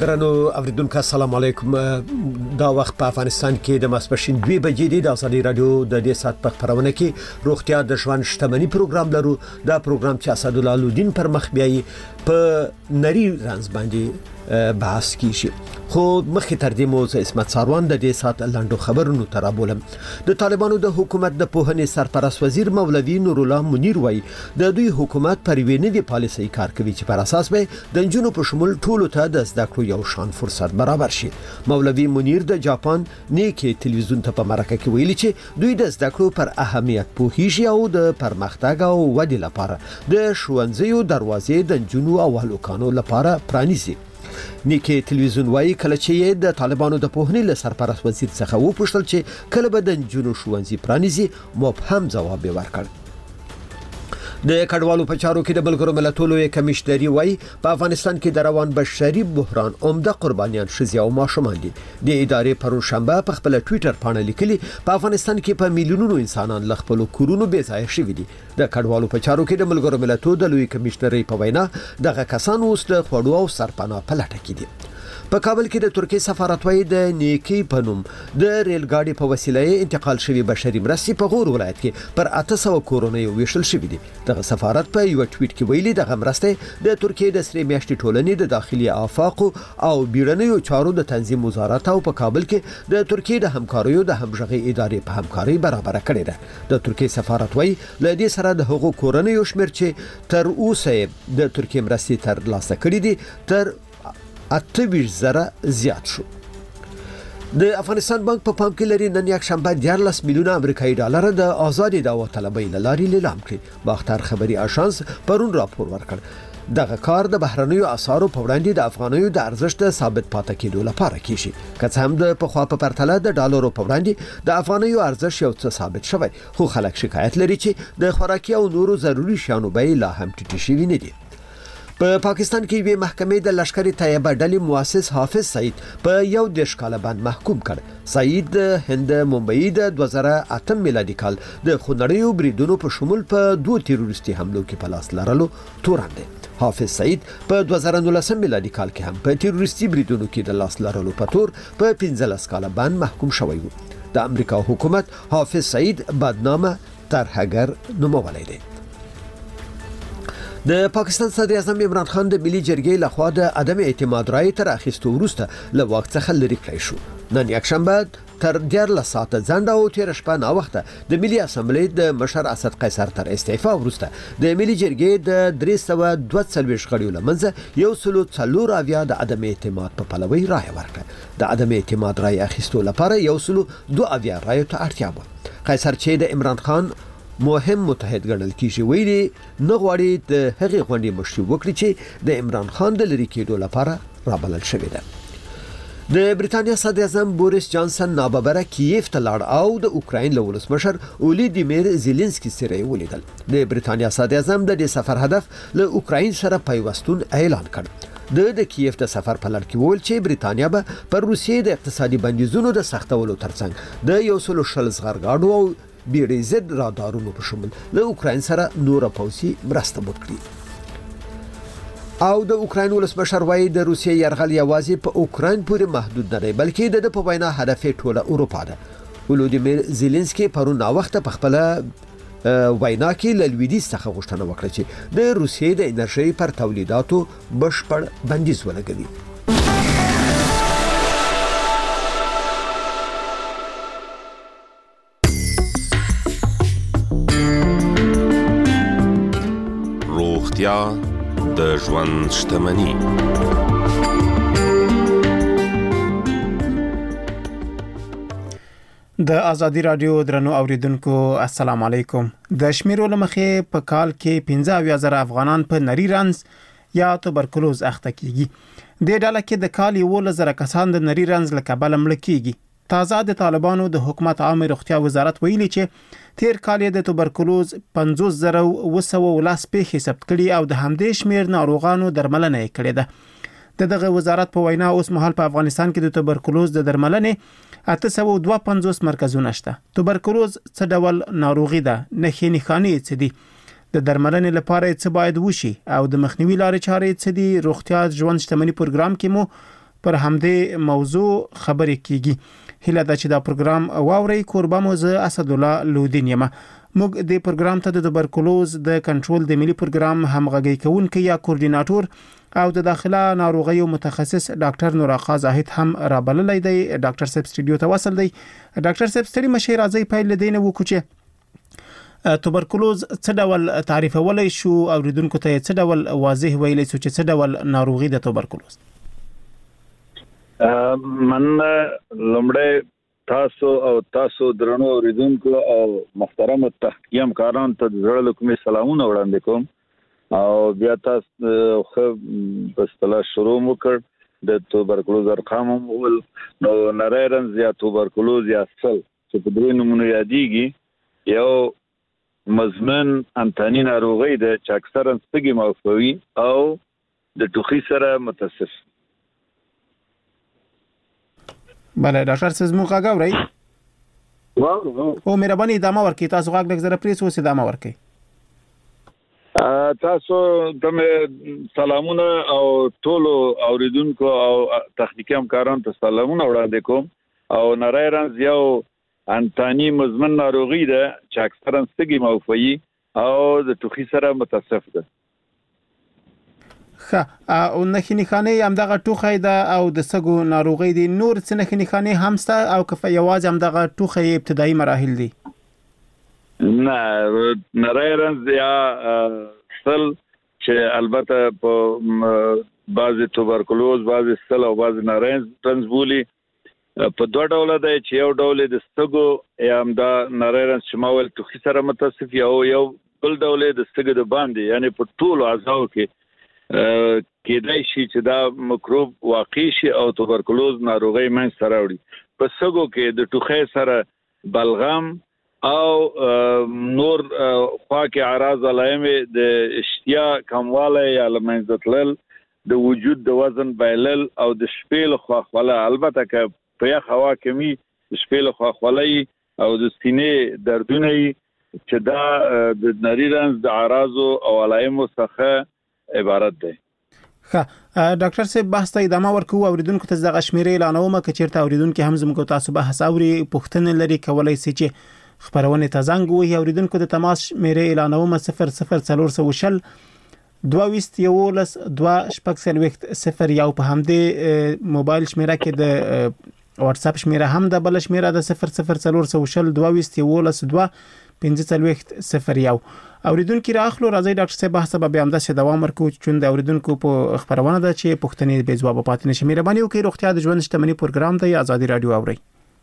درنو اوریدونکو السلام علیکم. دا وخت په افغانستان کې د ماسپښین 2 بجې دی. د ازادي رادیو د دې سات په خبرونه کې روغتیا د ژوند شتمنۍ پروګرام لرو. دا پروګرام چې اسدالله الدین پر مخ بیاي په نری رانز باندې بحث کیږي. خو مخکې تر دې مو اسمت ساروان د دې سات لاندو خبرونو ترابولم. د طالبانو د حکومت د پوهنې سرپرست وزیر مولوی نور الله منیر وایي د دوی حکومت پر وینې پالیسي کار کوي چې پر اساس به د جنونو په شمول ټولو ته د زده کړو یو شان فرصت برابر شي. مولوی منیر د جاپان نیکی تلویزیون ته په مرکه کې ویلي چې دوی د زده کړو پر اهمیت پوهیږي او د پرمختګ او ودې لپاره د ښوونځیو دروازې د جنونو او هلکانو لپاره پرانیزي. نیکی تلویزیون وایي کله چې د طالبانو د پوهنې له سرپرست وزیر څخه وپوښتل چې کله به د جنونو ښوونځي پرانیزي، مبهم ځواب ورکړ. د کډوالو په چارو کې د بلګرو ملتونو کمیشنري وایي په افغانستان کې د روان بشري بحران عمده قربانیان ښځې او ماشومان دي. د ادارې پرون شنبه په خپل ټوئیټر باندې لیکلي په افغانستان کې په میلیونونو انسانان له خپل کورونو بې ځایه شوي دي. د کډوالو په چارو کې د بلګرو ملتونو د لوی کمیشنري په وینا دغه کسان اوس د خوړو او سرپناه په لټه کې دي. په کابل کې د ترکیه سفارت وایي د نیکی په نوم د ریل ګاډي په وسیله انتقال شوی بشري مرستې په غور ولایت کې پر 800 کورونه ویشل شوی دي. دغه سفارت په یو ټویټ کې ویلي دغه مرستې د ترکیه د سری میاشتې ټولنې د داخلي آفاق او بیړنیو چارو د تنظیم وزارت او په کابل کې د ترکیه د همکاریو د همغږي ادارې په همکاري برابر کړې ده. د ترکیه سفارت وایي ل دې سره د هغو کورنیو شمیر چې تر اوسه د ترکیه مرستې تر لاسه کړې دي تر 28,000 زیات شو. د افغانستان بانک په پام کې لري نن یک شنبه 14 میلیونه امریکایي ډالر د آزادي داوطلبۍ لارې لیلام کړي. باختر خبري آژانس پرون راپور ورکړ دغه کار د بهرنیو اسعارو په وړاندې د افغانیو د ارزښت ثابت پاتې کېدو لپاره کیږي. که څه هم د پخوا په پرتله د ډالرو په وړاندې د افغانیو ارزښت یو څه ثابت شوی، خو خلک شکایت لري چې د خوراکي او نورو ضروري شیانو بیې لا هم ټیټې شوي نه دي. په پاکستان کې یوه محکمې د لشکري طیبه ډلې مؤسس حافظ سعید په 11 کال باندې محکوم کړ. سعید هند ممبئی د 2008 میلادي کال د خونړیو بریدونو په شمول په 2 تروریستي حملو کې په لاس لرلو تورن دی. حافظ سعید په 2019 میلادي کال کې هم په تروریستي بریدونو کې د لاس لرلو په تور په 15 کال باندې محکوم شوی و. د امریکا حکومت حافظ سعید بدنامه ترهګر نومولی دی. د پاکستان صدر اعظم عمران خان د ملي جرګې لخوا د عدم اعتماد رای تر اخیستو وروسته له واک څخه لرې کړی شو. نن یک شنبه تر 14 ساعته ځنډ او تیر شپه نا وخته د ملي اسمبلی د مشر اسد قیصر تر استعفا وروسته د ملي جرګې د 342 غړیو لمنځه یو سلو څلور اویا د عدم اعتماد په پلوي رای ورکړه. د عدم اعتماد رای اخیستو لپاره یو سلو 2 اویا رای ته اړتیا و. قیصر چې د عمران خان مهم متحد ګڼل کیږي ویلي نه غواړي د هغې غونډې مشري وکړي چې د عمران خان د لرې کېدو لپاره رابلل شوې ده. د بریتانیا صدر اعظم بوریس جانسن ناببره کیف ته لاړ او د اوکراین له ولسمشر ولیدیمیر زيلنسکي سره ولیدل. د بریتانیا صدر اعظم د دې سفر هدف له اوکراین سره پیوستون اعلان کړ. د کیف د سفر په لړ کې وویل چې بریتانیا به پر روسیې د اقتصادي بندیزونو د سختولو ترڅنګ د 140 زغرګاډو او بیړیزد رادارونو په شمول له اوکراین سره نور پوځي مرسته وکړي. او د اوکراین ولسمشر وایي د روسیې یرغل یوازې په اوکراین پورې محدود نه دی، بلکې د په وینا هدف ټوله اروپا ده. ولودیمیر زيلنسکي پرون نا وخت په خپل وینا کې له لویدیځ څخه غوښتنه وکړه چې د روسیې د انرژي پر تولیداتو بشپړ بندیز ولګوي. د ژوند شتمني. د ازادي رادیو درنو اوریدونکو السلام علیکم. د شمیرو لمخې په کال کې 15,000 افغانان په نری رنز یا توبرکلوز اخته کیږي. د ډله کې د کال 11,000 کسان د نری رنز له کبله مړه کیږي. تازه د طالبانو د حکومت عامه روغتیا وزارت ویلي چې تیر کال د توبرکلوز 50,910 پیښې ثبت کړي او د همدې شمیر ناروغانو درملنه کړې ده. دغه وزارت په وینا اوس مهال په افغانستان کې د توبرکلوز د درملنې 852 مرکزونه شته. توبرکلوز څه ډول ناروغي ده؟ نښې نښانې څه دي؟ د درملنې لپاره څه باید وشي او د مخنیوي لارې چارې څه دي؟ روغتیا ژوند شتمنۍ پروګرام کې مو پر همدې موضوع خبرې کیږي. هله دا چې دا پروګرام واوري کوربه مو زه اسد الله لودین یم. موږ د پروګرام ته د توبرکلوز د کنټرول د ملي پروګرام همغږي کوونکی یا کوارډیناټور او د داخله ناروغیو متخصص ډاکټر نوراقا زاهد هم رابللی دی. ډاکټر صاحب سټډیو ته وصل دی. ډاکټر صاحب ستړي مشه راځي پیل لدینه وکړو چې توبرکلوز څه ډول تعریفولای شو او ریدونکو ته څه ډول واضح ویلی شو چې څه ډول ناروغي د توبرکلوز. من لمړی تاسو درنو ریدونکو او محترم تحقیقم کاران ته زړه له کومې سلامونه وړاندې کوم او بیا تاسو خو په اصطلاح شروع وکړ د توبرکلوز ارقام ول نو نریرنز یا توبرکلوز یا سل چې په درې نومونو یادېږي. یو مزمن انتاني ناروغي ده چې اکثرا سپږې موفوي او د ټوخي سره متصف. بله ډاکټر صاحب موږ غاوري او مهرباني ادامه ورکړئ. تاسو غاګ لږ زره پریس اوس ادامه ورکړئ. تاسو ته سلامونه او ټولو اوریدونکو او تخنیکی همکارانو ته سلامونه وړاندې کوم او نریرنز یو انتاني مزمن ناروغي ده چې اکثرا سپږې موفوي او د ټوخي سره متصف ده. او نخنی خانه هم دغه ټوخی ده او د سګو ناروغي دي. نور څه نخنی خانه هم ستا او کفه یواز هم دغه ټوخی ابتدایي مراحل دي؟ نه نریرنز یا سل چې البته په بعضی توبرکلوز بعضی سل او بعضی نریرنز بولی په دوه ډوله دی چې یو ډول د سګو یا هم دا نریرنز چې ما ویل ټوخي سره متصف یو بل ډول د سګو د باندې یعنی په ټولو اعضاو کې کېدای شي چې دا مکروب واقع شي او توبرکلوز ناروغي منځ سره وړي. په سګو کې د ټوخي سره بلغم او نور خوا کې اعراض علائم د اشتیا کمواله یا لمنځه تلل د وجود د وزن بایلل او د شپې له خواخوله البته که په یخ هوا کې می د شپې له خواخولۍ او د سینې دردونه چې دا د نریرنز د اعراض او علائم څخه عبارت دی. ډاکټر صاحب بحث ته ادامه ورکوو. اوریدونکو ته دغه شمیرې اعلانوم که چیرته اوریدونکو هم زموږ تاسو بحث اوري پوښتنه لري کولای شي چې خبرونه ته زنګ وهي. اوریدونکو د تماس شمیرې اعلانوم 00440 22 یولس 2 یو په همدې موبایل شمیره کې د واتس اپ شمیره هم د بل شمیره د 00440 22 یولس 2 یو. اوریدونکو راخلو راځي ډاکټر صاحب بحث به هم د دوام ورکو چې د اوریدونکو په خبرونه ده چې پوښتنې به جواب پاتې نشي. مهرباني وکړئ روغتیا د ژوند شتمنۍ پروګرام دی آزادي رادیو اوري.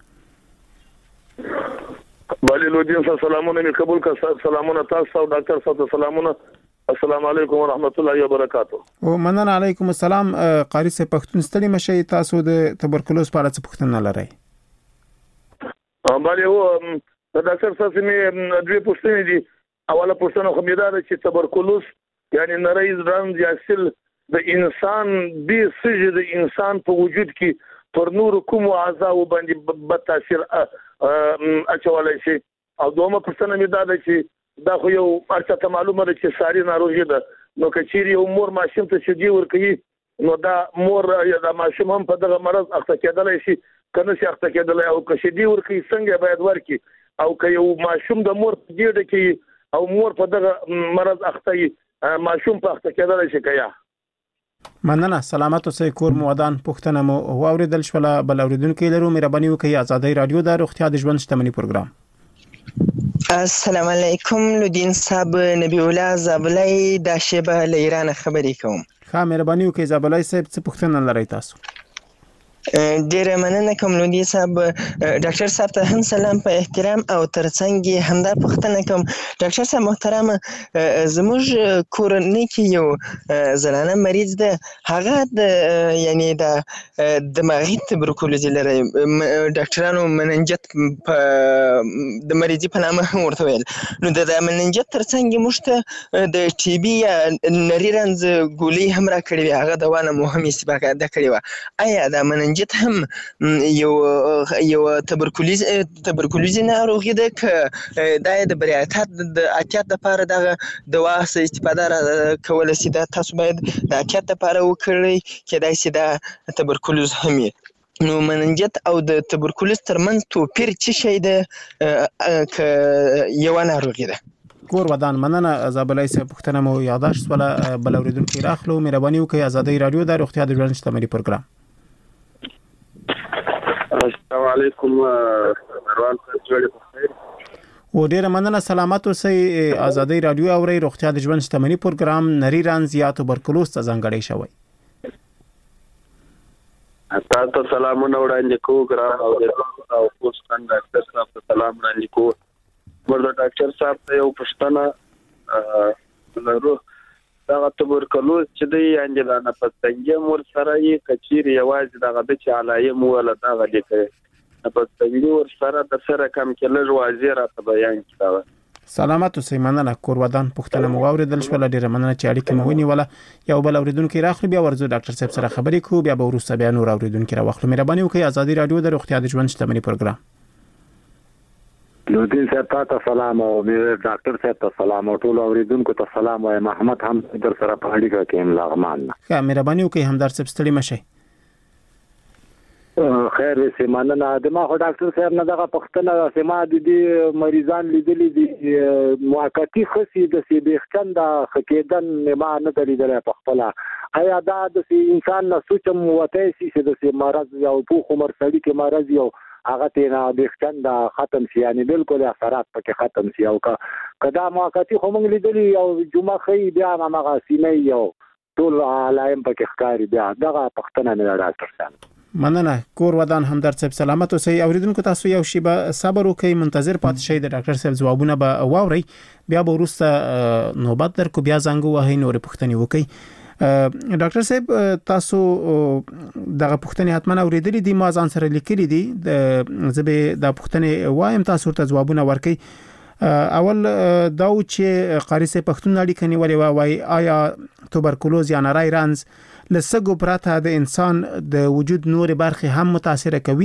بله لودین صاحب سلامونه می قبول کړه. سلامونه تاسو او ډاکټر صاحب سلامونه. السلام علیکم ورحمت الله وبرکاتہ. او مننه علیکم السلام. قاری صاحب پښتون ستړي مشه تاسو د توبرکلوز په اړه څه پوښتنه لرئ؟ بله و ډاکټر صاحب می دوی پوښتنې دي. اوله پوښتنه خو مې دا ده چې توبرکلوز یعنی نریرنز یا سل د انسان د سږي د انسان په وجود کې پر نور کوم اعضاء باندې بد تاثیر اچولای شي. او دومره پوښتنه مې دا ده چې دا خو یو ارڅه معلومه ده چې ساري ناروغي ده نو کچېری یو مور ماشوم ته شدي ورکوي نو دا مور یا دا ماشوم هم په دغه مرض اخته کېدلی شي کنه شي اخته کېدلی او کشدي ورکوي څنګه باید ورکي او که یو ماشوم د مور په ګډه کې او مور په دغه مرض اخته ماشوم په اخته کېدلی شي کیا. مننه سلامت اوسئ کور مو ودان. پوښتنه مو واوریدل شوله. بل اوریدونکو لرو مهرباني وکړئ آزادي رادیو د روغتیا د ژوند شتمنۍ پروګرام. السلام علیکم لودین صاحب نبی الله زابلای د شیبه له ایران خبرې کوم. ښه مهرباني وکړئ زابلای صاحب څه پوښتنه لرئ تاسو؟ ډیره مننه کوم لودین صاحب. ډاکټر صاحب ته هم سلام په احترام او ترڅنګ همدا پوښتنه کوم. ډاکټر صاحب محترم زموږ کورنۍ کې یو زنانه مریض ده هغه د یعنی د دماغي توبرکلوز لري. ډاکټرانو مننجت د مریضي په نامه ورته ویل نو د مننجت ترڅنګ موږ ته د ټي بي یا نریرنز ګولۍ هم راکړې وې هغه دوا نه مو هم استفاده کړې وه. آیا د مننجت مننجیت هم یو تبرکلوزي ناروغي ده که د بریاتات د احتیاط لپاره دغه دوا استفاده کول شي دا تاسو باید د احتیاط لپاره وکړئ کېدای شي دا تبرکلوز هم نو مننجیت او د تبرکلوز ترمنځ توپیر څه شی ده که یوه ناروغي ده؟ کور ودان مننه زابلای صاحب پوښتنه مو یاداشت ولا بل اوریدونکو راخلو مهرباني وکړئ آزادۍ رادیو د روغتیا د ژوند شتمنۍ پروګرام. السلام علیکم مروان صاحب بخیر و ډیره مننه سلامت اوسئ. آزادۍ رادیو اوري روغتیا د ژوند شتمنۍ پروګرام نری رنځ یا توبرکلوز ته ځانګړی شوی. تاسو سلامونه وړاندې کوم ګرام او پوسټان ډاکټر صاحب ته سلام وړاندې کوم. ورته ډاکټر صاحب ته یو پوښتنه لرو دا توبرکلوز چې دی انجلا نه پستنګي مور سره یې کچیر یوازې دغه د چالایم ولا دغه د پستنګي ور سره د سره کم کله واضح راته بیان کړه. سلامت اوسئ. مننه کور ودان پوښتنه مو واوریدل شو. ډیره مننه چې اړیکې مو ونیوله. یو بل اوریدونکو راخلو بیا ورزو ډاکټر صاحب سره خبرې کوو بیا به وروسته بیا نور اوریدونکو راوخلو. مهرباني وکړئ آزادۍ رادیو د روغتیا د ژوند شتمنۍ پروګرام. نوردین صاحب ته سلام او ډاکټر صاحب ته سلام او ټول اوریدونکو ته سلام وایم. محمد هم در سره په اړیکه کې ام لغمان. ښه مهرباني وکړئ همدار صاحب ستړي مشئ. خیر سیمانه د ما ډاکټر صاحب نه دغه پښتنه سیما د مریضان لیدلې دي موقتی خصي د سیبختن د خکېدن ما نه لیدلې په خپل آیا دا د انسان نه سوچم وته سي د مرض یا په عمر سړي کې مرض یو هغه ته بختن د ختم شي یعنی بالکل اثرات پکې ختم شي او کدا موقتی خو موږ لیدلې او جمعه خي بیا هغه سینې یو ټول علایم پکې ښکاری بیا دغه پښتنه نه ډاکټر صاحب. مننه کور ودان همدار صاحب سلامت اوسئ. اوریدونکو تاسو یو شی به صبر وکئ منتظر پاتې شئ د ډاکټر صاحب ځوابونه به واورئ بیا به وروسته نوبت درکو بیا زنګ وهئ نور پوښتنې وکئ. ډاکټر صاحب تاسو دغه پوښتنې حتما اوریدلې دي ما ځان سره لیکلې دي زه به د پوښتنې وایم تاسو ته ځوابونه ورکئ. اول دا چې قاری صاحب پښتون اړیکه نیولې وای آیا توبرکلوز یا نری رنځ لسګو پراته د انسان د وجود نور برخه هم متاثر کوي؟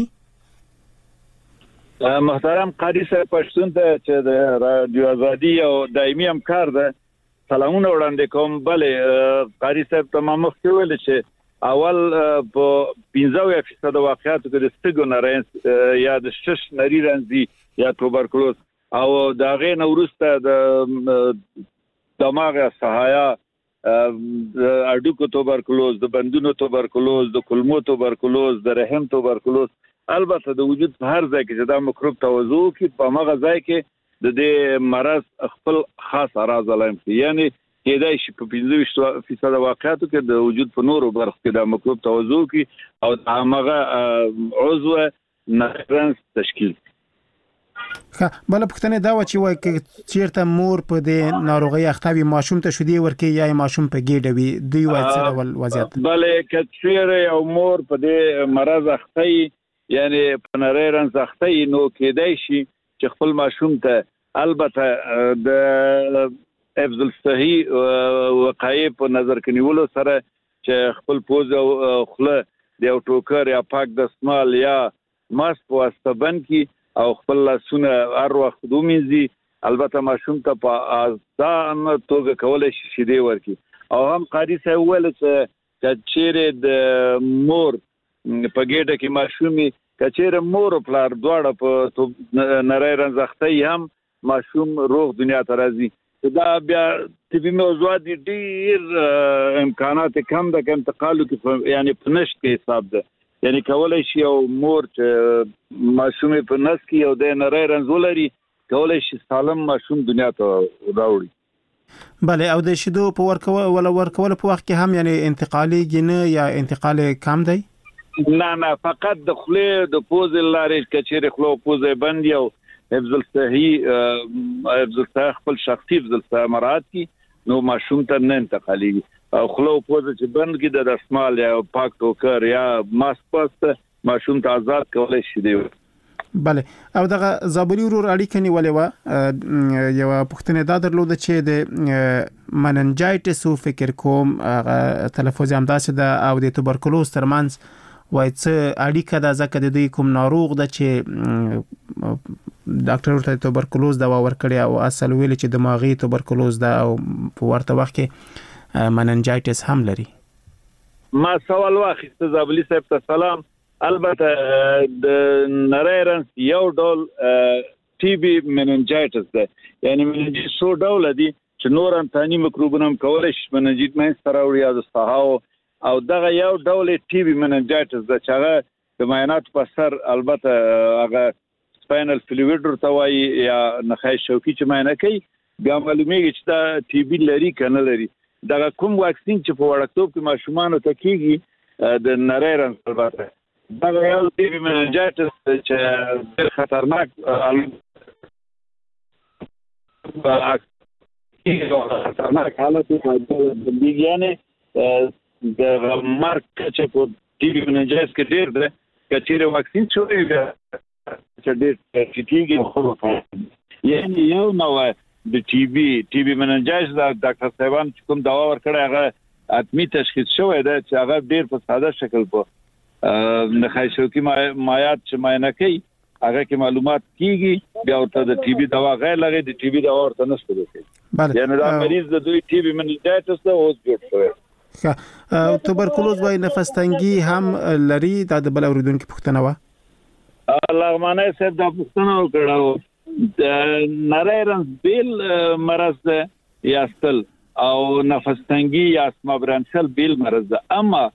محترم قاری صاحب پښتون ته چې د رادیو ازادي او دایمي همکار ده سلامونه وړاندې کوم. بلې قاری صاحب ته ما مخکې ویل چې اول په 15% واقعاتو کې د سټګو نری یا د شش نری رنځ یا توبرکلوز او دا غي نورسته د دماغ سهایا د اډوکو توبرکلوز د بندونو توبرکلوز د کولمو توبرکلوز د رحم توبرکلوز البته د وجود په هر ځای کې د مکروب توزو کې په هغه ځای کې د دې مرض خپل خاص اراز علم یعنی کېدای شي په 15% واقعاتو کې د وجود په نورو برخو کې د مکروب توزو کې او هغه عضو نرنس تشکیل. بل پښتنه دا و چې وای چیرته مور په دې ناروغي اختوي ماشوم ته شودي ورکي یا ماشوم په ګډه وي دوی وای څه ډول وضعیت؟ بلې کچیر یو مور په دې مرض اختی یعنی په نری رنځ اختی نو کېدای شي چې خپل ماشوم ته البته د حفظ الصحي وقایع په نظر کې نیولو سره چې خپل پوز او خله د یو ټوکر یا پاک دستمال یا ماسک په واسطه بند کی او خپل لاسونه هر وخت دومینځي. البته ماشوم ته په ځان توګه کولای شي شیدې ورکي او هم قاری صاحب ویل چې چیرې د مور په ګډه کې ماشومي کچېره مور او پلار دواړه په نری رنځختي هم ماشوم روغ دنیا ته راځي. دا بیا طبي موضوعات ډېر امکانات کم د انتقالو کې یعنی په نشت کې حساب ده یعنی کولای شي او مور چې ماشوم په نس کې او د نری رنځولري کولای شي سالم ماشوم دنیا ته راوړي. بله او د شیدو په ورکول په وخت کې هم یعنی انتقالي جنه یا انتقال کم دی؟ نه فقط د خله د پوز لارې کچېره خله پوز بند یو حفظ الصحي خپل شخصي حفظ الصحي مراد کی نو ماشوم ته نه انتقالي او خلو پوز چې بند کې د دستمال یا پاک ټوکر یا ماسک پاست ماشوم ته آزاد کولای شي دی. بله او دغه زابلی ورور اړیکه نیولې و یو پښتنه دا درلوده چې د مننجایټس فکر کوم تلفظ هم داسې د او د توبرکلوز ترمنځ وای څه اړیکه ده ځکه د دوی کوم ناروغ ده چې ډاکټر ورته توبرکلوز دوا ورکړي او اصل ویل چې دماغي توبرکلوز ده او په ورته وخت کې مننجایټس هم لري. ما سوال واخیست زابلی صاحب ته سلام. البته د نریرنس یو ډول ټي بي مننجایټس ده، یعنی مننجایټس څو ډول دي چې نور انتاني میکروبونه هم کولای شي مننجایټ مې سره وړي او ساحو او دغه یو ډول ټي بي مننجایټس ده چې هغه د معاینات په سر البته هغه سپاینل فلویډ ورته وایي یا نخاع شوکي چې معاینه کوي بیا معلومیږي چې دا ټي بي لري کنه لري. دغه کوم واکسین چې په وړکتوب کې ماشومان ته کیږي د نریرنس البته دغه یو ټي بي مننجایټس چې ډېر خطرناک خطرناک حالت دی یعنی د مرګ چې په ټي بي مننجایټس کې ډېر ده چې واکسین شوی دی چې ډېر کیږي خو یعنی یو نو د ټي بي مننجایټس د ډاکټر صاحبان کوم دوا ورکړی هغه اتمی تشخیص شوی دی چې هغه ډېر په ساده شکل په نخاع شوکي مایعات چې معاینه کوي هغه کې معلومات کیږي بیا ورته د ټي بي دوا غیر لګي د ټي بي دوا ورته نشته کوي. یعنی دا مریض د دوی ټي بي مننجایټس ته اوس جوړ شوی. توبرکلوز وای نفس تنګي هم لري دا د بل اوریدونکو پوښتنه و. لغمانه صاحب دا پوښتنه وکړه د نریرنس بیل مرض ده یاستل او نفس تنګي یا اسما برانشل بیل مرض ده اما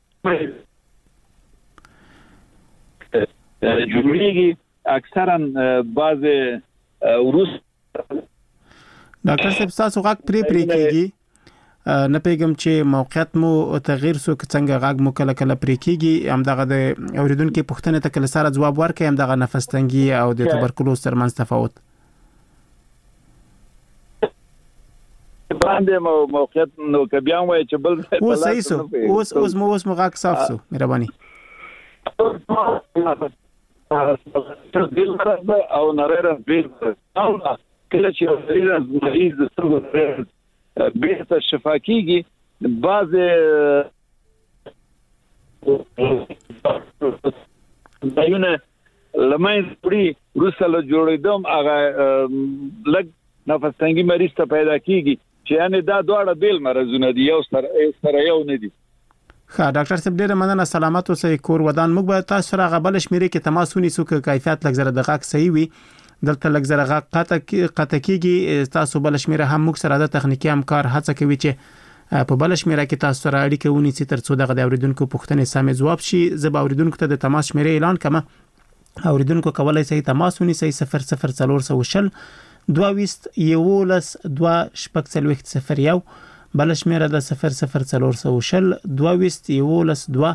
جوړیږي اکثرا بعض وروس ډاکټر صاحب تاسو غاک پری کیږي نه پیغام چې موقعیت مو تغییر سو څنګه غاګ مو کله پری کیږي هم دغه د اوریدونکو پوښتنه ته کله سره جواب ورکړي هم دغه نفس تنګي او د توبرکلوز ترمنځ تفاوت باندې موقعیت نو کبيان وای چې بل صحیح سو اوس مو غاک صاف سو مهرباني او نریرنس بیل کله چې نریرنس مریض د سترګو بهتر شفا کیږي بعض دایونه لمای پوری روسله جوړیدم هغه لګ نفس تنګي مریض ته پیدا کیږي چې یعنی دا دواړه بیل مرزونه دي یو سره یو نه دي. ښه ډاکټر صاحب ډیره مننه سلامت اوسئ کور ودان موږ به تاسو سره غبل شمیرې کې تماس ونیسو چې کیفیت لږ زره دقیق صحیح وي دلته لږ زره قطع کیږي تاسو بل شمیره هم موږ سره د تخنیکی همکار هڅه کوي چې په بل شمیره کې تاسو سره اړیکه ونیسي ترڅو دغه د اوریدونکو پوښتنې سمې جواب شي. زه به اوریدونکو ته د تماس شمیره اعلان کوم. اوریدونکو کولای شي تماس ونیسي 00400 22 11 2 بل شمیره د 00400 22 11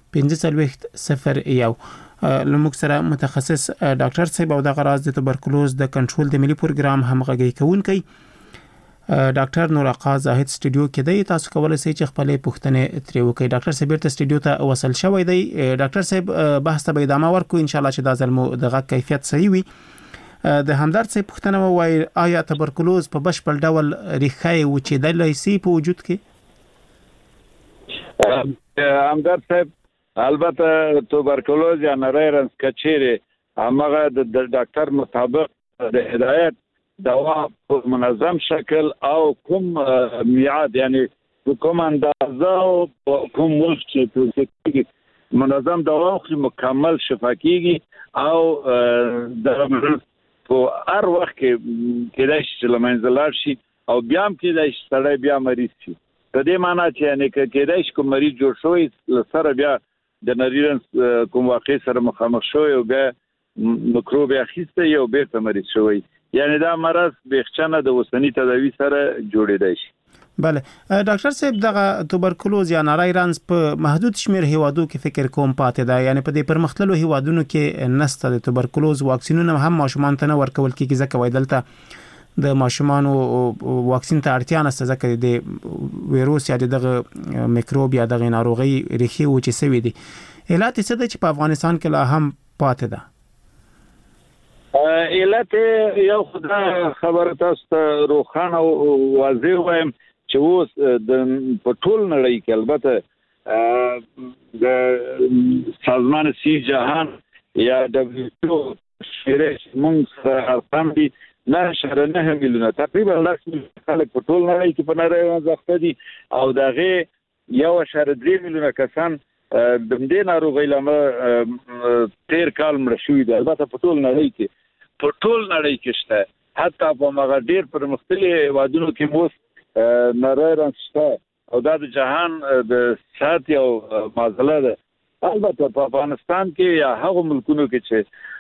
2 لموږ سره متخصص ډاکټر صاحب او د غراز د توبرکلوز د کنټرول د ملي پروګرام همغږي کوونکی ډاکټر نور آقا زاهد سټوډیو کې دی. تاسو کولای شئ چې خپل پوښتنې ترې وکړئ. ډاکټر صاحب ته سټوډیو ته وصل شوی دی. ډاکټر صاحب بحث ته به ادامه ورکړو ان شاء الله چې دا ځل مو دغه کیفیت صحیح وي. د همدرد صاحب پوښتنه وای آیا توبرکلوز په بشپړ ډول ریښه وچېدلای شي په وجود کې؟ همدرد صاحب البته توبرکلوز یا نریرنس کچيره هغه د ډاکټر مطابق د هدایت دوا په منظم شکل او کوم میعاد یعنی کوم اندازه او کوم وخت چې منظم دوا خو مکمل شفا کیږي او د په هر وخت کې کېدای شي لمنځلار شي او بیا هم کېدای شي سړی بیا مریض شي. په دې معنی چې یعنی کېدای شي کوم مریض جوړ شوی سره بیا د نریرنس کوم واقع سره مخامخ شوی او بیا میکروب اخیسته یو بیرته مریض شوی یعنی دا مرض بخښنه د وسنی تداوی سره جوړیدای شي. بله ډاکټر صاحب دغه توبرکلوز یا نریرنس په محدود شمیر هیوادو کې فکر کوم پاتې ده یعنی په دې پرمختللو هیوادونو کې نسته د توبرکلوز واکسینونه هم ماشومان ته نه ورکول کیږي ځکه وای دلته د ماشومان واکسین ته اړتیا نشته ځکه د وایروس یا دغه میکروب یا دغه ناروغي ریښې و چې سوي دي. علت څه ده چې په افغانستان کې لا هم پاتې ده؟ علت یو خدای خبره تاسو ته روخانه واضح وایم چې اوس د پټول نړۍ کې البته د سازمان سی جهان یا WHO شریش مونږ سره ارقام دي 9.9 میلیونه تقریبا 10 میلیونه خلک په ټول نړۍ کې په نړۍ ځخته دي او دغه 1.3 میلیونه کسان د دې ناروغۍ لامل تیر کال مړ شوي دي. البته په ټول نړۍ کې شته، حتی په مغه ډیر پرمختللي هیوادونو کې مو نړۍ رانشته او دا د جهان د صحت یو مسله ده. البته په افغانستان کې یا هغه ملکونو کې چې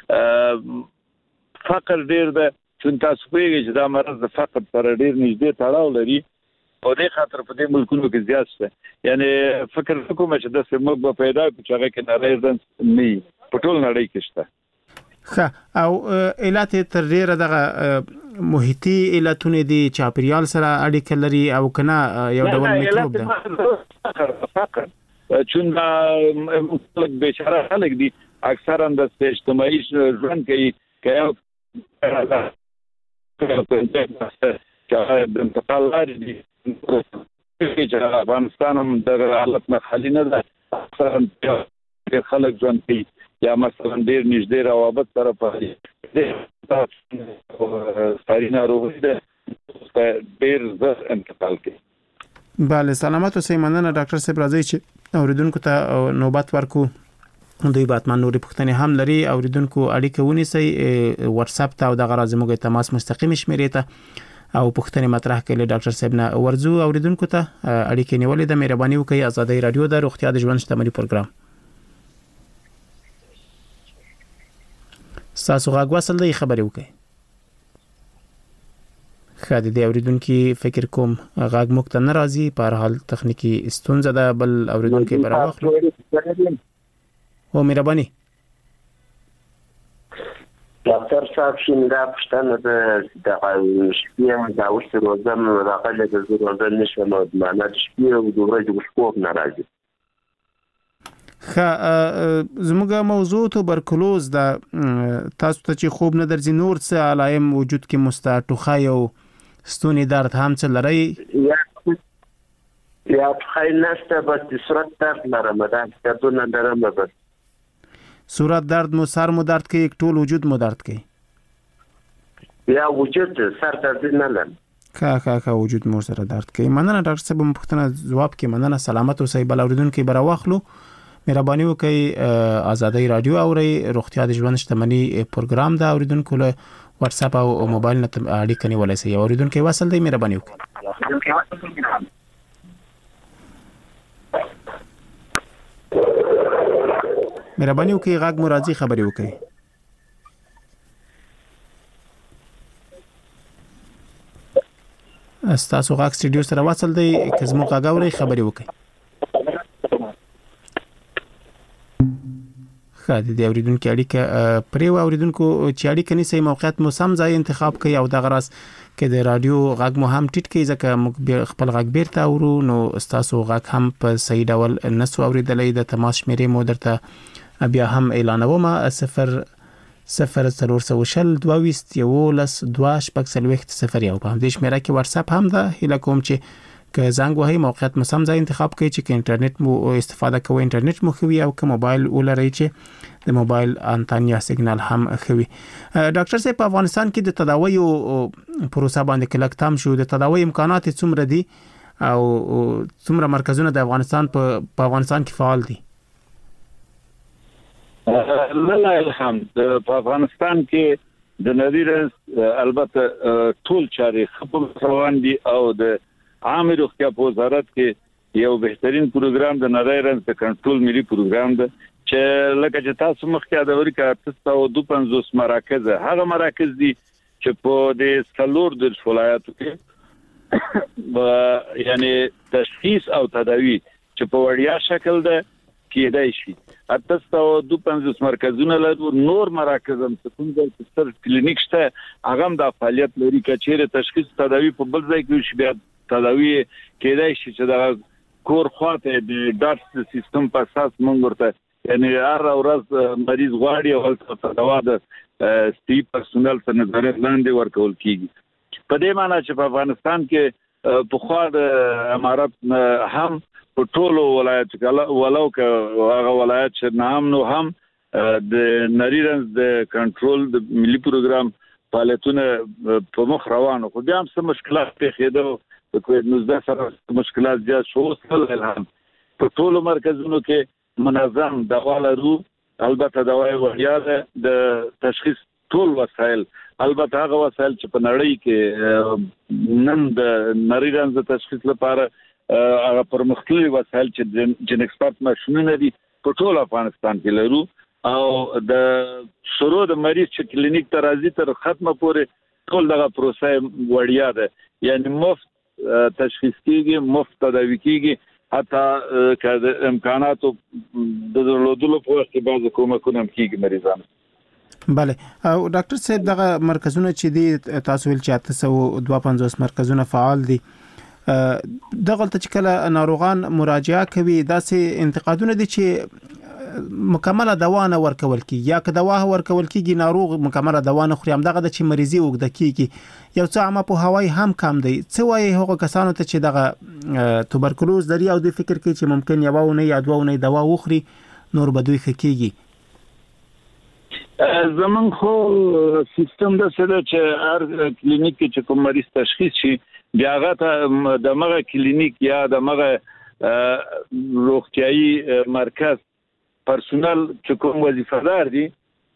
فقر ډیر ده، چې تاسو پیږئ چې دا مرض د فقر سره ډیر نږدې تړاو لري او د خاطر په دې ملکونو کې زیات شته. یعنی فکر کوم چې د سیمه په پیدا کې هغه کې نړۍ نه په ټول نړۍ کې شته. او علت تر ډیره دغه محیطي علتونه دي چاپیریال سره اړیکه لري او کنه یو ډول میکروب ده. فقر چون مخلق بیچاره خلک دي اکثرا د اجتماعي ژوند کوي چې د انتقال لري دي چې افغانستان هم د حالت نه خالي نه ده. اکثرا خلک ژوند کوي یا مثلا ډیر نږدې روابط سره پاتې ساري ناروغي ده ډیر زر انتقال کوي. بله سلامت اوسئ. مننه ډاکټر صاحب. راځي چې اوریدونکو ته نوبت ورکو. دوی باتمن نوري پوښتنې هم لري. اوریدونکو اړیکه ونیسئ واتس اپ ته او دغه راځي موږ تماس مستقیم شمیرې ته او پوښتنې مطرح کړي ډاکټر صاحب نه ورزو. اوریدونکو ته اړیکه نیولې د مهرباني وکړئ. آزادۍ رادیو د روغتیا د ژوند شتمنۍ پروګرام تاسو غږ وصل دی خبرې وکړئ. خاطر دې اوریدونکو فکر کوم غږ مخ ته ناراضي په هر حال تخنیکی ستونزه ده بل اوریدونکو براوخلو او مهرباني ډاکټر صاحب شیندا پښتنه د شپې دا اوس روزم راغله د روزم نشم نو معنا د شپې او د ورځې وښکوب ناراضي. زموږ موضوع توبرکلوز دا تاسو ته چې خوب نه درځي نور څه علائم وجود کې مستټوخه او ستوني درد هم څه لري یا خای نشته بس صورت درد لرم دا ستونه درم بس صورت درد مو سر مو درد کوي ټول وجود مو درد کوي یا وجود سر درد نه لرم کا وجود مو سره درد کوي. مننه ډاکټر صاحب مختنه جواب کې مننه. سلامت اوسئ. بل اوریدونکو براوخلو مهرباني وکړئ آزادۍ رادیو اوري روغتیا د ژوند شتمنۍ پروګرام دا اوریدونکو له واتس اپ او موبایل نه اړیکه نیولای شي. اوریدونکو وصل دی مهرباني وکړئ. مهرباني وکړئ غږ مو راځي خبرې وکړئ. تاسو غږ سټډیو سره وصل دی که زموږ غږ اوري خبرې وکړئ. خاطر دې اوریدونکو اړیکه پرې و اوریدونکو چې اړیکه نشي موقعیت مو سم ځای انتخاب کړئ او د غرض کې د رادیو غږ مو هم ټیټ کړئ ځکه موږ خپل غږ بیرته اورو نو تاسو غږ هم په صحیح ډول نسو اوریدلې. د تماس شمیرې مو درته بیا هم اعلانوم 0002212 په همدې شمیره کې واتس اپ هم ده. هله کوم چې که زنګ وهي موقعیت مو سم ځای انتخاب کړئ چې انټرنیټ مو استفاده کوئ انټرنیټ مو خوي او که موبایل ولرئ چې د موبایل انتن یا سیګنال هم خوي. ډاکټر صاحب په افغانستان کې د تداوی پروسه باندې کلک تام شو. د تداوی امکانات څومره دي او څومره مرکزونه د افغانستان په افغانستان کې فعال دي؟ لله الحمد په افغانستان کې د نظیر البته ټول چاري خپل روان دي او د عام روغتیا په وزارت کې یو بهترین پروګرام د نړۍ رنځ کنټرول ملي پروګرام ده چې لکه چې تاسو مخکې د امریکا 352 مراکز هغه مراکز دي چې په د څلور د ولایتو کې یعنی تشخیص او تداوی چې په وړیا شکل ده کېدای شي. 352 مرکزونه لرو. نور مراکز هم څنګه چې کلینیک شته هغه هم د فعالیت لري چې تشخیص تداوی په بل ځای کې شي بیا تداوی کېدای شي چې د کور خواته د ډاټ سیستم په اساس مونږ ورته یعنی هر ورځ مریض غواړي او دوا د سټي پرسونل څخه نظر لاندې ورکول کیږي. په دې معنی چې په افغانستان کې په خوا د امارات هم په ټولو ولایت ولو که هغه ولایت چې نام نو هم د نری رنز د کنټرول د ملي پروګرام فعالیتونه په مخ روانو خو بیا هم څه مشکلات پیښېدل د کووډ-19 سره مشکلات زیات شو الهام په ټولو مرکزونو کې منظم دوا لرو البته دوا وړیا ده د تشخیص ټول وسایل البته هغه وسایل چې په نړۍ کې نن د نری رنز تشخیص لپاره هغه پرمختللي وسایل چې جن ایکسپرت ماشینونه دي په ټول افغانستان کې لرو او د شروع د مریض چې کلینیک ته راځي تر ختمه پورې ټول دغه پروسه وړیا ده یعنی مفت تشخیص کیږي مفت تداوی کیږي حتی که د امکاناتو د درلودلو په وخت کې بعض کومکونه هم کیږي مریضانو. بله او ډاکټر صاحب دغه مرکزونه چې دي تاسو ویل چې 852 مرکزونه فعال دي دغه ته چې کله ناروغان مراجعه کوي داسې انتقادونه دي چې مکمله دوا نه ورکول کیږي یا که دوا ورکول کیږي ناروغ مکمله دوا نه خوري هم دغه د چې مریضي وګد کیږي یو څه عامه په هوای هم کم دی څه وایي هغه کسانو ته چې دغه توبرکلوز لري او د فکر کوي چې ممکن یو نه یا دوه نه دوا وخوري نور به دوی کیږي زمون خو سیستم د سره چې هر کلینیک کې چې کوم مریض تشخیص شي بیا هغه د مغه کلینیک یا د مغه روغتيایي مرکز پرسونل چې کوم وظیفه‌دار دي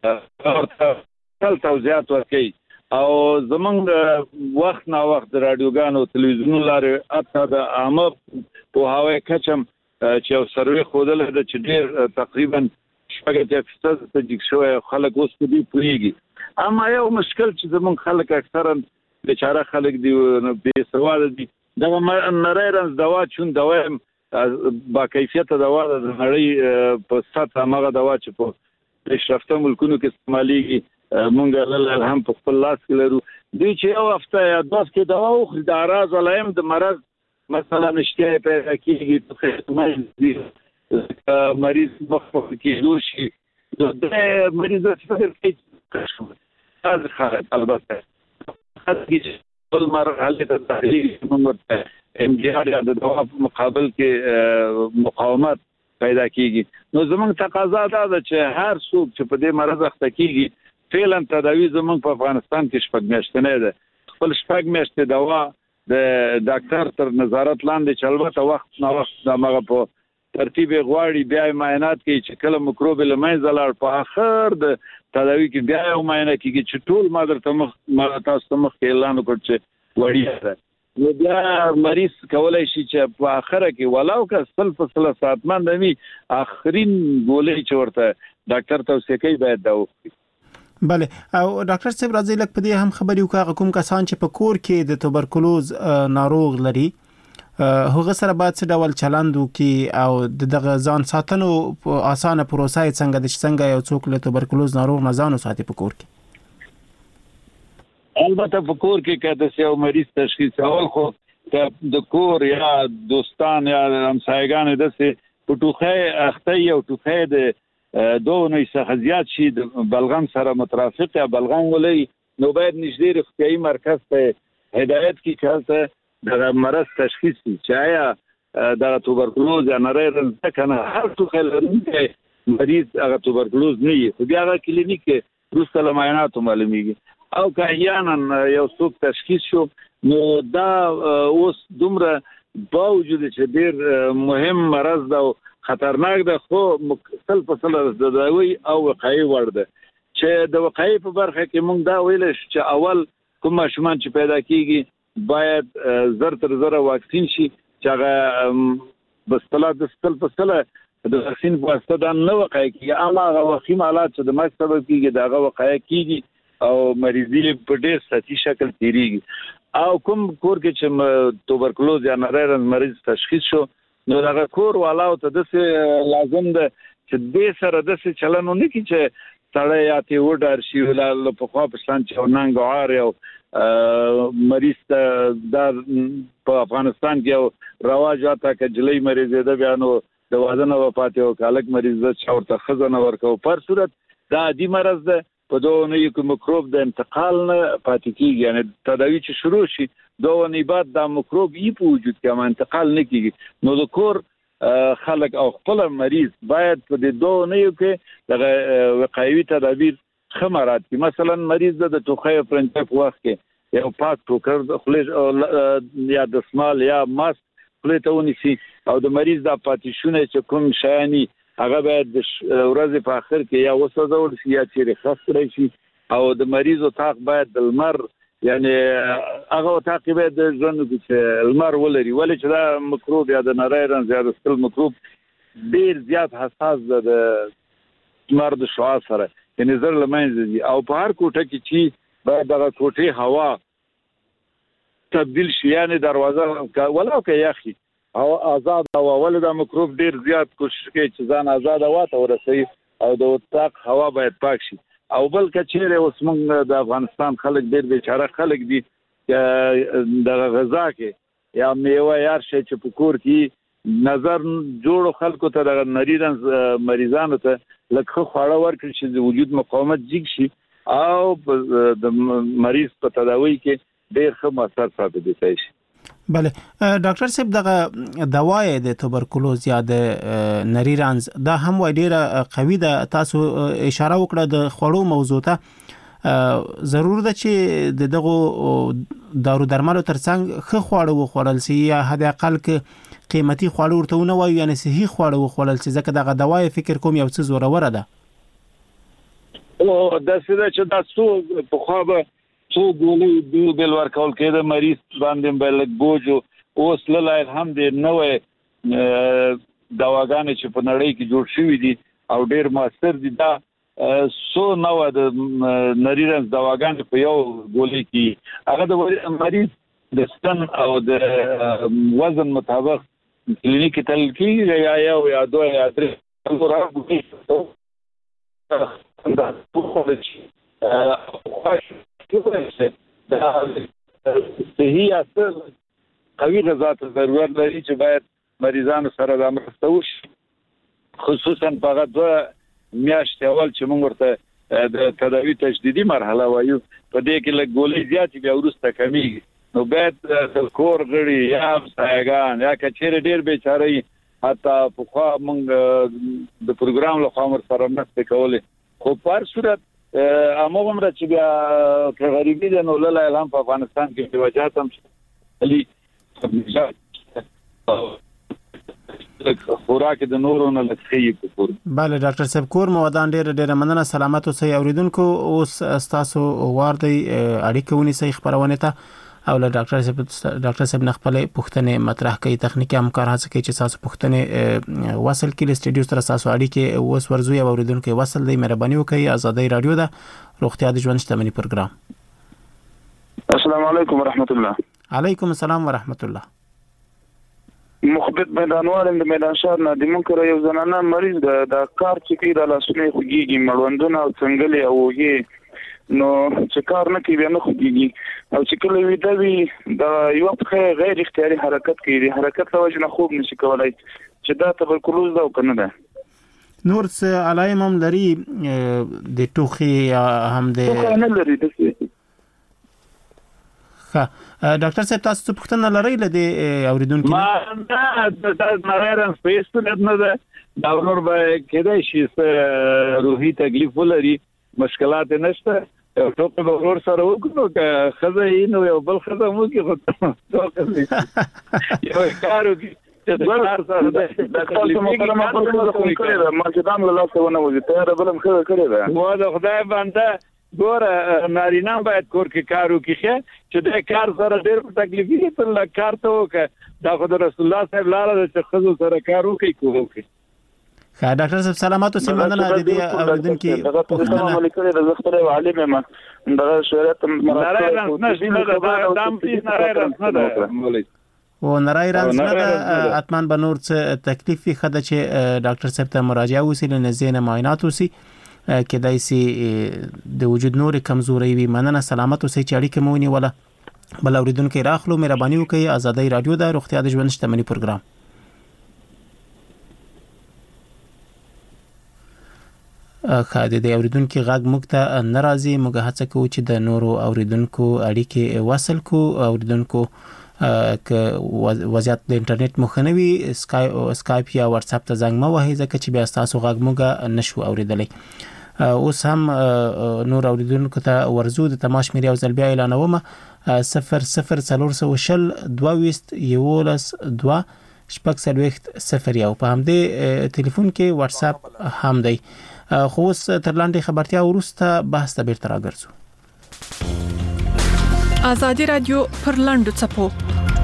تل توضیحات ورکوي او زمونږ وخت نا وخت د رادیوګانو تلویزیونونو لارې حتی د عامه پوهاوی کچم چې یو سروې ښودلی ده چې ډېر تقریبا 80% تجدید شوی خلک اوس په دې پوهېږي اما یو مشکل چې زمونږ خلک اکثرا بیچاره خلک دي بې سواده دي دغه نری رنز دوا چون دوا با کیفیت دوا د نړۍ په سطح هغه دوا چې په پیشرفته ملکونو کې استعمالېږي مونږ الهام په خپل لاس کې لرو دوی چې یو هفته یا دوه هفتې دوا وخوري د اعراض علایم د مرض مثلا اشتها پیدا کېږي مریض مخ کېدو شي د مریض فکر کوي هذا خارج البته خارج ټول مرحله ته تحلیل موږ MDR یا د دوا مقابل کې مقاومت پیدا کیږي نو زمونږ تقاضا ده چې هر څوک چې په دې مرض اخته کیږي فعلا تداوی زمونږ په افغانستان کې شپږ میاشتې نه ده خپل شپږ میاشتې دوا د ډاکټر تر نظارت لاندې چې البته وخت نا وخت دغه په ترتیب غواړي بیا معاینات کوي چې کله میکروب له منځه لاړ په اخر د تداوی کې بیا یو معاینه کیږي چې ټول مادر ته مخ تاسو مخ کې اعلان وکړ چې وړیا ده نو بیا مریض کولای شي چې په اخره کې ولو که خپل فصله ساتمن وي اخرین ګولې چې ورته ډاکټر توصیه کوي باید دا وکړي. بله او ډاکټر صاحب راځي لکه په دې هم خبرې وکړه کوم کسان چې په کور کې د توبرکلوز ناروغ لري هغه سره باید څه ډول چلند وکړي او دغه ځان ساتنو اسانه پروسه څنګه یو څوک له توبرکلوز ناروغ نه ځان ساتي په کور کې البته په کور کې که د یو مریض تشخیص اول خو د کور یا دوستان یا همسایگان داسې په ټوخی اخته یو ټوخی د دوه نه څخه زیات شي د بلغم سره مترافق یا بلغم ولري نو باید نږدې روغتیایي مرکز ته هدایت کی کړه د مرض تشخیص چې آیا د توبرکلوز یا نری رنز کنه هر ټوخی لرونکی مریض هغه توبرکلوز نه وي خو بیا هغه کلینیک کې وروسته له معایناتو معلومیږي او که احیانا یو څوک تشخیص شو نو دا اوس دومره باوجود چې ډېر مهم مرض ده او خطرناک ده خو مکتل فصل د داوی او وقایي وړ ده چې د وقایي په برخه کې موږ دا ویل چې اول کوم ماشومان چې پیدا کیږي باید زر تر زره واکسین شي چې هغه بسطلا د ستل فصل د واکسین په واسطه دا نه وقایي کیږي اما هغه وخیم حالات چې د مرګ سبب کیږي دا هغه وقایي کیږي او مریضي په ډېر سطحي شکل تیریږي او کوم کور کې چې توبرکلوز یا نری رنز مریض تشخیص شو نو دغه کور والاو ته داسې لازم ده چې دې سره داسې چلن ونه کړي چې سړی یا ته وډار شي له پخوا په شان چې ننګوار یو مریض ته د په افغانستان کې یو رواج اته چې جلۍ مریض ده بیا نو د واده نه وفات یو کالک مریض ده چې ورته خزانه ورکو پر صورت دا عادي مرض ده په دوه نه یو میکروب د انتقال نه پاتې کیږي یعنی تداوی چې شروع شي دوه نه بعد دا میکروب یې په وجود کې انتقال نه کیږي نو د کور خلک او خپل مریض باید په دې دوه نه یو کې د وقایوي تدابیر خمرات کی مثلا مریض د توخه پرنټ په وخت کې یو پاک ټوکر خپل یا د سمال یا ماسک خپل ته ونیسي او د مریض د پاتیشونه چې کوم شایاني هغه باید د ورځې په اخر کې یا وسوځول شي یا چیرې خاص کړی شي او د مریض اتاق باید د لمر یعنی هغه اتاق باید د ژوند کې لمر ولري ولې چې دا مکروب یا د نریرن زیات ستل مکروب ډیر زیات حساس ده د لمر د شعاع سره یعنی زر لمنځ دي او په هر کوټه کې چې باید دغه کوټه هوا تبدیل شي یعنی دروازه ولا که یخي او آزاد هوا ولې دا مکروب ډیر زیات کوشش کوي چې ځان آزاد هوا ته ورسوي او د اتاق هوا باید پاک شي او بل کچېره اوس موږ د افغانستان خلک ډیر بیچاره خلک دي د غذا کې یا میوه یار شي چې په کور کې نظر جوړ خلکو ته د نریرنز مریضانو ته لکه خواړه ورکړي چې د وجود مقاومت جګ شي او د مریض په تداوی کې ډیر ښه مؤثر ثابت دي شي. بله ډاکټر صاحب دغه دوايي د توبرکلوز یا د نریرنز دا هم وای ډیره قوي ده تاسو اشاره وکړه د خوړو موضوع ته ضرور ده چې دغه دارو درملو ترڅنګ خو خواړه وخوړل سي یا حد اقل کې قیمتي خواړه ورته ونه وای یعنی صحي خواړه وخوړل سي ځکه دغه دوايي فکر کوم یو څه زوره ده او د څه چې تاسو په خو به څو ګولې بل ورکول کېده مریض باندې بلک بوجو اوس له الحمدلله نوې دواګانې چې په نړۍ کې جوړ شوې دي او ډېر مؤثر دي دا سو نو د نریرنز دواګانې په یو ګولې کې هغه د مریض د ستن او د وزن مطابق کلینیک تل کې یا یو یا دوه یا درې راغلي دا په خو دا صحیح اثر قوي غذا ته ضرورت لري چې باید مریضانو سره د مرسته وشي خصوصا په دوه میاشتې اول چې موږ ورته د تداوی تجدیدي مرحله وایو په دې کې لږ ګولې زیاتې بیا وروسته کمیږي نو باید د کور غړي یا سایګان یا کچېره ډیر بیچاره حتی په خوا موږ د پروګرام له خوا سره مرسته کولې خو په صورت امو هم را چې بیا غریبي ده نو لاله الهام په افغانستان کې د وجات هم علي خوراک د نورو نه لکه کور bale ډاکټر صاحب کور مودان ډېر مننه سلامت اوسئ اوریدونکو اوس تاسو واردی اړیکه ونیسئ خبرونه ته او له ډاکټر صاحب نه خپل پوښتنې مطرح کوي تخنیکی همکار هڅه کوي چې تاسو پوښتنې وصل کړئ سټډیو سره تاسو اړیکه اوس ورزوي او اوریدونکو وصل دی مهرباني وکړئ ازادي رادیو ده روغتیا د ژوند شتمنۍ پروګرام. السلام علیکم ورحمت الله. علیکم السلام ورحمت الله. مخبت میدانوال د میدان شهر نه د منکر یو زنانه مریض د کار چې کې د لاسونو خوږیږي مړوندونه او څنګهلې او یې نو چې کار نه کوي نه خوږیږي او چې کله وی دا وی د یو په غیر اختیاري حرکت کوي د حرکت له وجه نه خوب نشي کولای چې دا تبرکلوز ده او کنه ده نور څه علایم هم لري د ټوخي هم د ټوخي نه لري د ډاکټر صاحب تاسو پوښتنه لرئ لدې اوریدونکو ما د نریرنز سپیس نه ده دا نور به کېدای شي روحي تکلیف ولري مشکلات نشته یو ټوپ به ورور سره وکړو که خزه یې نو یو بل خزه مو کې خو یو کارو کې چې دوار سره د خپل محترم خپل کړی ما چې دام له لاسه ونه وځي ته بلم خزه کړی ده مو د خدای باندې ګوره نارینه باید کور کې کار وکړي چې د کار سره ډېر تکلیف دي تر کار ته وکړه دا خدای رسول الله صاحب لاله چې خزو سره کار وکړي ډاکټر صاحب سلامات اوسئ مننه د دې اوریدونکو پوښتنه ولیکلې د زختره عالم ما د شریعت نریرنز نه ده اتمن به نور څه تکلیف خده چې ډاکټر صاحب ته مراجعه وسی له نزدې معاینات وسی کېدای سي د وجود نور کمزوري وي مننه سلامات اوسئ چې اړیکه مو ونیوله بل اوریدونکو راخلو مهرباني وکړئ ازادي رادیو د روغتیا د ژوند شتمنۍ پروګرام. خاطر د اوریدونکو غږ موږ ته ناراضي موږ هڅه کوو چې د نورو اوریدونکو اړیکې وصل کو اوریدونکو ک وضعیت د انټرنیټ مخنوي سکایپ یا واتس اپ ته زنګ مو وهي ځکه چې بیا تاسو غږ موږ نشو اوریدلای. اوس هم نور اوریدونکو ته ورزو د تماش مری او ځل بیا اعلانومه 0040 22 11 2 شپږ سلويخت 0 یو په همدې ټلیفون کې واتس اپ هم دی. خو اوس تر لاندې خبرتیا ورسته بحث ته بیرته راګرځو. آزادي رادیو پر لاندو چپو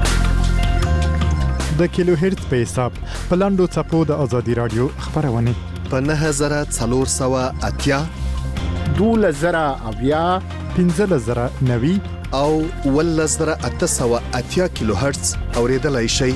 د کیلو هرتز په حساب په لاندو چپو د آزادي رادیو خبرونه په 9480 2000 1590 او 1880 کیلو هرتز اوریدلای شئ.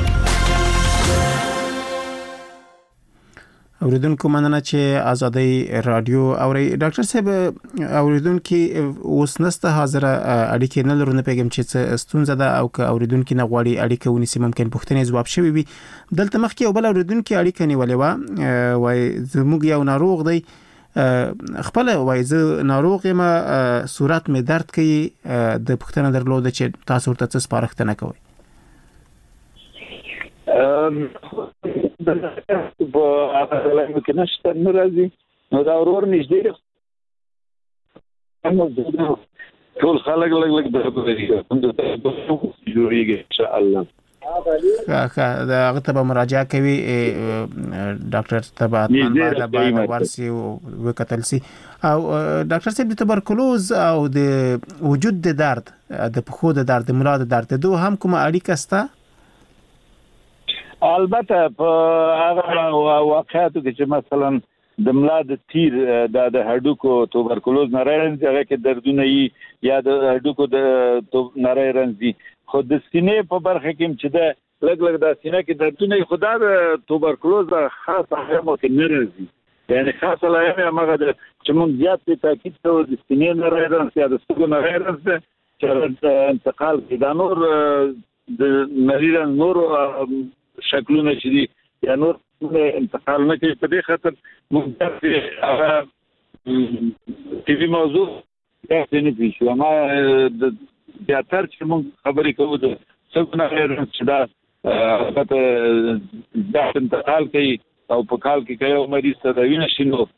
اوریدونکو مننه چې آزادي رادیو اوري. ډاکټر صاحب اوریدونکو اوس نسته حاضر اړیکې نه لرونه پیغام چې ستونزه ده او که اوریدونکو نه غواړي اړیکه ونیسي ممکن پوښتنې جواب شوي وي. دلته مخکې یو بل اوریدونکو اړیکه نیولې و وای زموږ یو ناروغ دی خپل وای زه ناروغ یم صورت می درد کوي د پوښتنه درلوده چې تاسو ورته څه سپارښتنه کوئ؟ په هغه لایمه کې نشته ناراضي نو دا ورور نږدې ټول خلک لګ د جوړیږي ان شاء الله. دا هغه ته مراجعه کوي ډاکټر تبعات بعد ورسي وکتل سي. او ډاکټر صاحب د تبرکلوز او د وجود د درد د پخو د درد د ملا د درد دوه هم کومه اړیکه سته؟ البته په هغه واقعاتو کې چې مثلا د ملا د تیر د هډوکو توبرکلوز نارینز هغه کې دردونه یا د هډوکو د نارینز دي خو د سینې په برخه کې چې د لګ د سینې کې دردونه خدا د توبرکلوز خاصه علامه کې نارینز یعنی خاصه علامه هغه چې موږ زیات تاکید کوو د سینې نارینز یا د سترګو نارینز چې انتقال کې دا نور د نارینز نور شکلونه چې دي یا نور انتقال نه کوي. په دې خاطر موږ هغه ټي وي موضوع څه نه پیښو ما د زیاتر چې موږ خبرې کوو د څنګه غیر چې دا د انتقال کوي او په کال کې کوي مریض ته د وینې شنو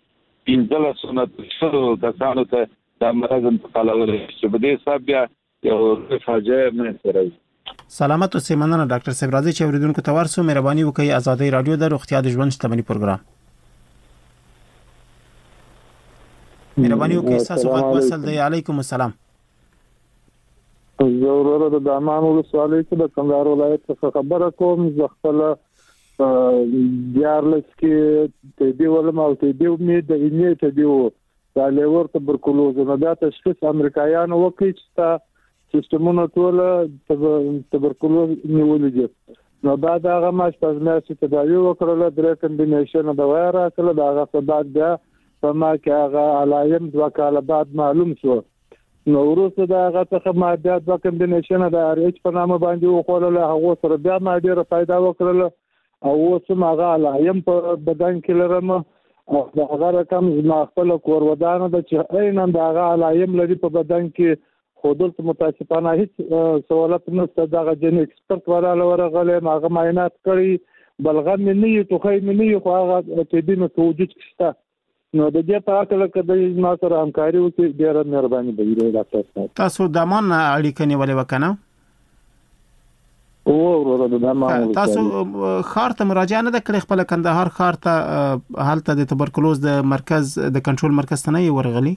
1500 کسانو ته د مرض انتقال ولري چې په دې حساب بیا یو فاجعه منځته راځي. سلامت اوسئ. مننه ډاکټر صاحب. راځي چې اوریدونکو ته ورسو مهرباني وکړئ آزادي رادیو د روغتیا د ژوند شتمنۍ پروګرام مهرباني وکړئ تاسو غږ وصل دی. علیکم السلام. زه د دامان ولسوالۍ کې د کندهار ولایت څخه خبره کوم. زه خپل دیارلس کې ټي ولم او ټي امید د انې ټي د لیور تبرکلوز نه دا تشخیص امریکایانو وکړي چې سیستمونه ټول تبرکلوز نیولې دي. نو بعد هغه ماش پزماسي تداوی وکړل درې کمبینیشن د وایره کله دا هغه بعد بیا په ما کې هغه علایم د وکاله بعد معلوم شو. نو ورسره دا هغه څخه ما بیا د کمبینیشن د ار ایچ په نامه باندې وخولل. هغه سره بیا ما ډیره فائدہ وکړل او اوس ما هغه علایم په بدن کې لرم او دا هغه رقم ما خپل کور ودانه د چې عیناً دا هغه علایم لري په بدن کې خو دلته متاسفانه هیڅ سوالات نشته. دغه جن ایکسپرت وراله ورغله هغه معاینات کړی بلغم نه یو توخی نه یو هغه ټي بي نو توجد شته. نو د دې په اړه کله ما سره همکاري وکړي ډیره مهرباني به وي ډاکټر صاحب. تاسو د مان اړیکه نیولې وکنه او ورته د مان تاسو خار ته مراجعه نه کړې خپل کندهار خار ته حالت د تبرکلوز د مرکز د کنټرول مرکز ته نه ورغلي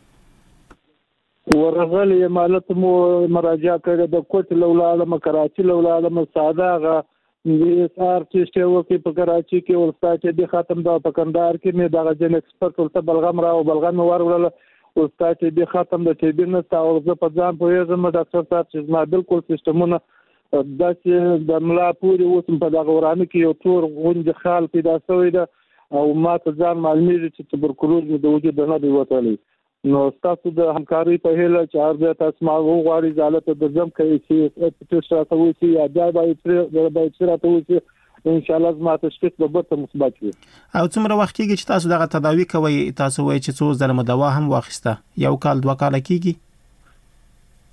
مالت مو مراجعه کړې د کوټ لولاله کراچي لولاله ساده غ اس ار ټیسټ وکي په کراچي کې ولستاته د ختم دا په کندهار کې مې دا جن ایکسپرت ولته بلغم را او بلغم ورول ولستاته د ختم د ټي بي نه تا او زه په ځان پوهېږم ډاکټر صاحب چې ما بالکل سیستمونه دا چې د ملا پوری اوس په دغه ورانه کې یو تور غونډه خال پیدا شوی ده او ما ته ځان معلومیږي چې تبرکلوز د وجود نه دی وتلی. نو تاسو د همکاري په هیله چې ارزه تاسو ما وغواړي ځاله د ځم کوي چې تاسو تاسو وسی یا دا باید تاسو وسی ان شاء الله زما تشخیص به برته مثبت وي. او څومره وخت کېږي چې تاسو دغه تداوی کوي؟ تاسو وایي چې څو ځله دوا هم واخیسته، یو کال دوه کال کېږي؟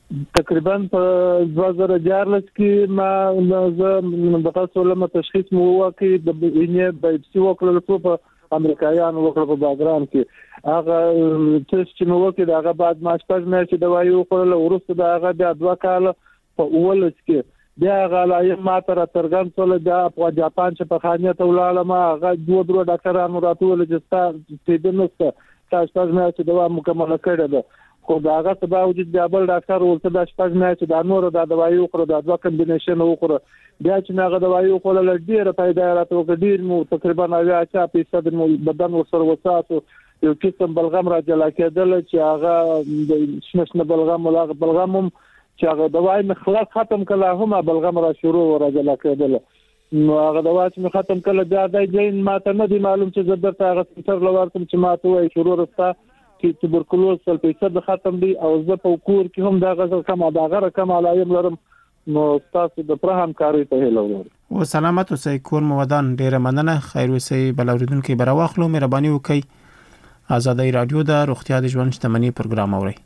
تقریبا په 2014 کې ما زه د تاسو تشخیص مو وکړ د وینې بایپسي وکړل په امریکایانو وکړ په باګرام کې هغه چې مو وکړ هغه بعد ما شپږ میاشتې دوايي وکړل ورسته دا هغه بیا 2 کال په اولس کې بیا غلایم ما تر ترګن ټول د جاپان چې په خانه ته ولاړم هغه 2 ډاکټرانو راتول چې تاسو د نسته تاسو میاشتې دوا مکمل کړل ده خو دا هغه سبا وجود د بل ډاکټر ورته د شپږ میاشتې د نور د دوايي وکړو د 2 کمبینیشن وکړو بیا چې هغه دوايي وکړل ډیره پیدا راته ډیر مو تقریبا 80% مو بدن ورسره وساتو یو قسم بلغم را جلا کېدل چې هغه د شنه بلغم ولا بلغم چې هغه دوايي مخلاص ختم کړه هم بلغم را شروع را جلا کېدل نو هغه دوايي چې ختم کړه بیا د جین ماته نه دی معلوم چې زبر هغه سنټر لورتم چې ماته وای شروع رستا چې توبرکلوز 100% ختم دي او زه په کور کې هم دا غزل کم دا غره کم علایم لرم نو تاسو د پرهم کاری ته هلو او سلامت اوسئ کور مودان ډیره مننه خیر اوسئ بل اوریدونکو براواخلو مهرباني وکړئ آزادۍ رادیو د روغتیا د ژوند شتمنۍ پروګرام اورئ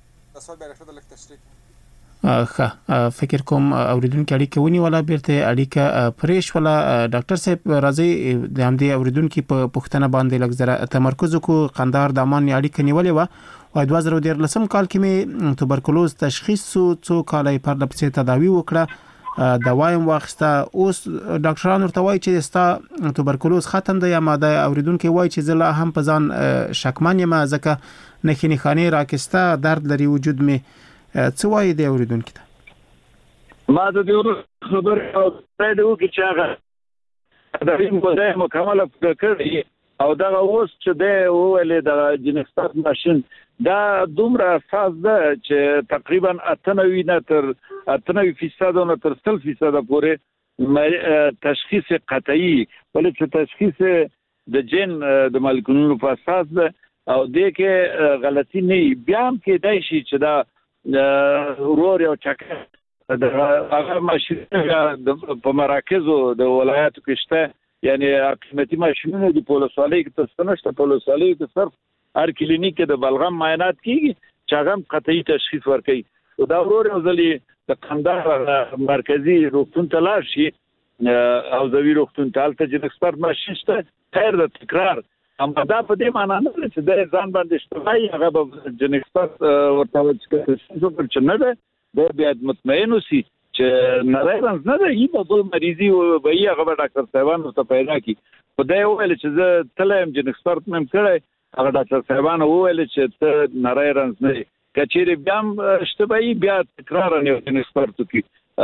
فکر کوم اوریدونکو اړیکه ونیوله بیرته اړیکه پریش ولا ډاکټر صاحب راځي د همدې اوریدونکو په پښتنه باندې لږ زره تمرکز کو قندار د امان اړیکه نیولې و او 2013 کال کې می توبرکلوز تشخیص څو کالای پر لپسې تداوی وکړه دوایم واخسته اوس ډاکټرانو ورته وایي چې ستا توبرکلوز ختم دی یا ماده اوریدونکو وایي چې زله هم په ځان شکمن یم ځکه نخینی خانه راکسته درد لري وجود می څه وایي دی اوریدونکو ته ما د دې خبر او پرې وکړ چې هغه د دې مودې مکمل کړی او دا اوس چې د ویلې د جنکستات ماشين دا دومره اساس ده چې تقریبا 98 نه تر 98% نه تر 100% پورې تشخیص قطعي ولې چې تشخیص د جن د مالکونو په اساس ده او دې کې غلطي نه بیا هم کې دای شي چې دا ورور یو چکه د هغه ماشين په مراکزو د ولایتو کې شته یعنی قیمتي ماشينونه د پولیسوالۍ کې تستنشته پولیسوالۍ کې صرف هر کلینیک کې د بلغم معاینات کیږي چې هغه قطعي تشخیص ورکړي او دا ورور یو ځلی د قندهار مرکزی روغتون ته لاړ شي او زوی روغتون ته الته چې ایکسپرت ماشين شته خیر د تکرار اما دا په دې معنی نه چې د ځان باندې اشتباهي هغه به جن ایکسپرت ورته چې څه پر چنه ده د بیا مطمئن اوسي چې نارایرنز نه ده یی په مریضي او به یې هغه ډاکټر صاحبان ته پیدا کی خدای وویل چې زه تلم جن ایکسپرت نم کړی هغه ډاکټر صاحبان وویل چې ته نارایرنز نه کچېری بیا اشتباهي بیا تکرار نه جن ایکسپرت کی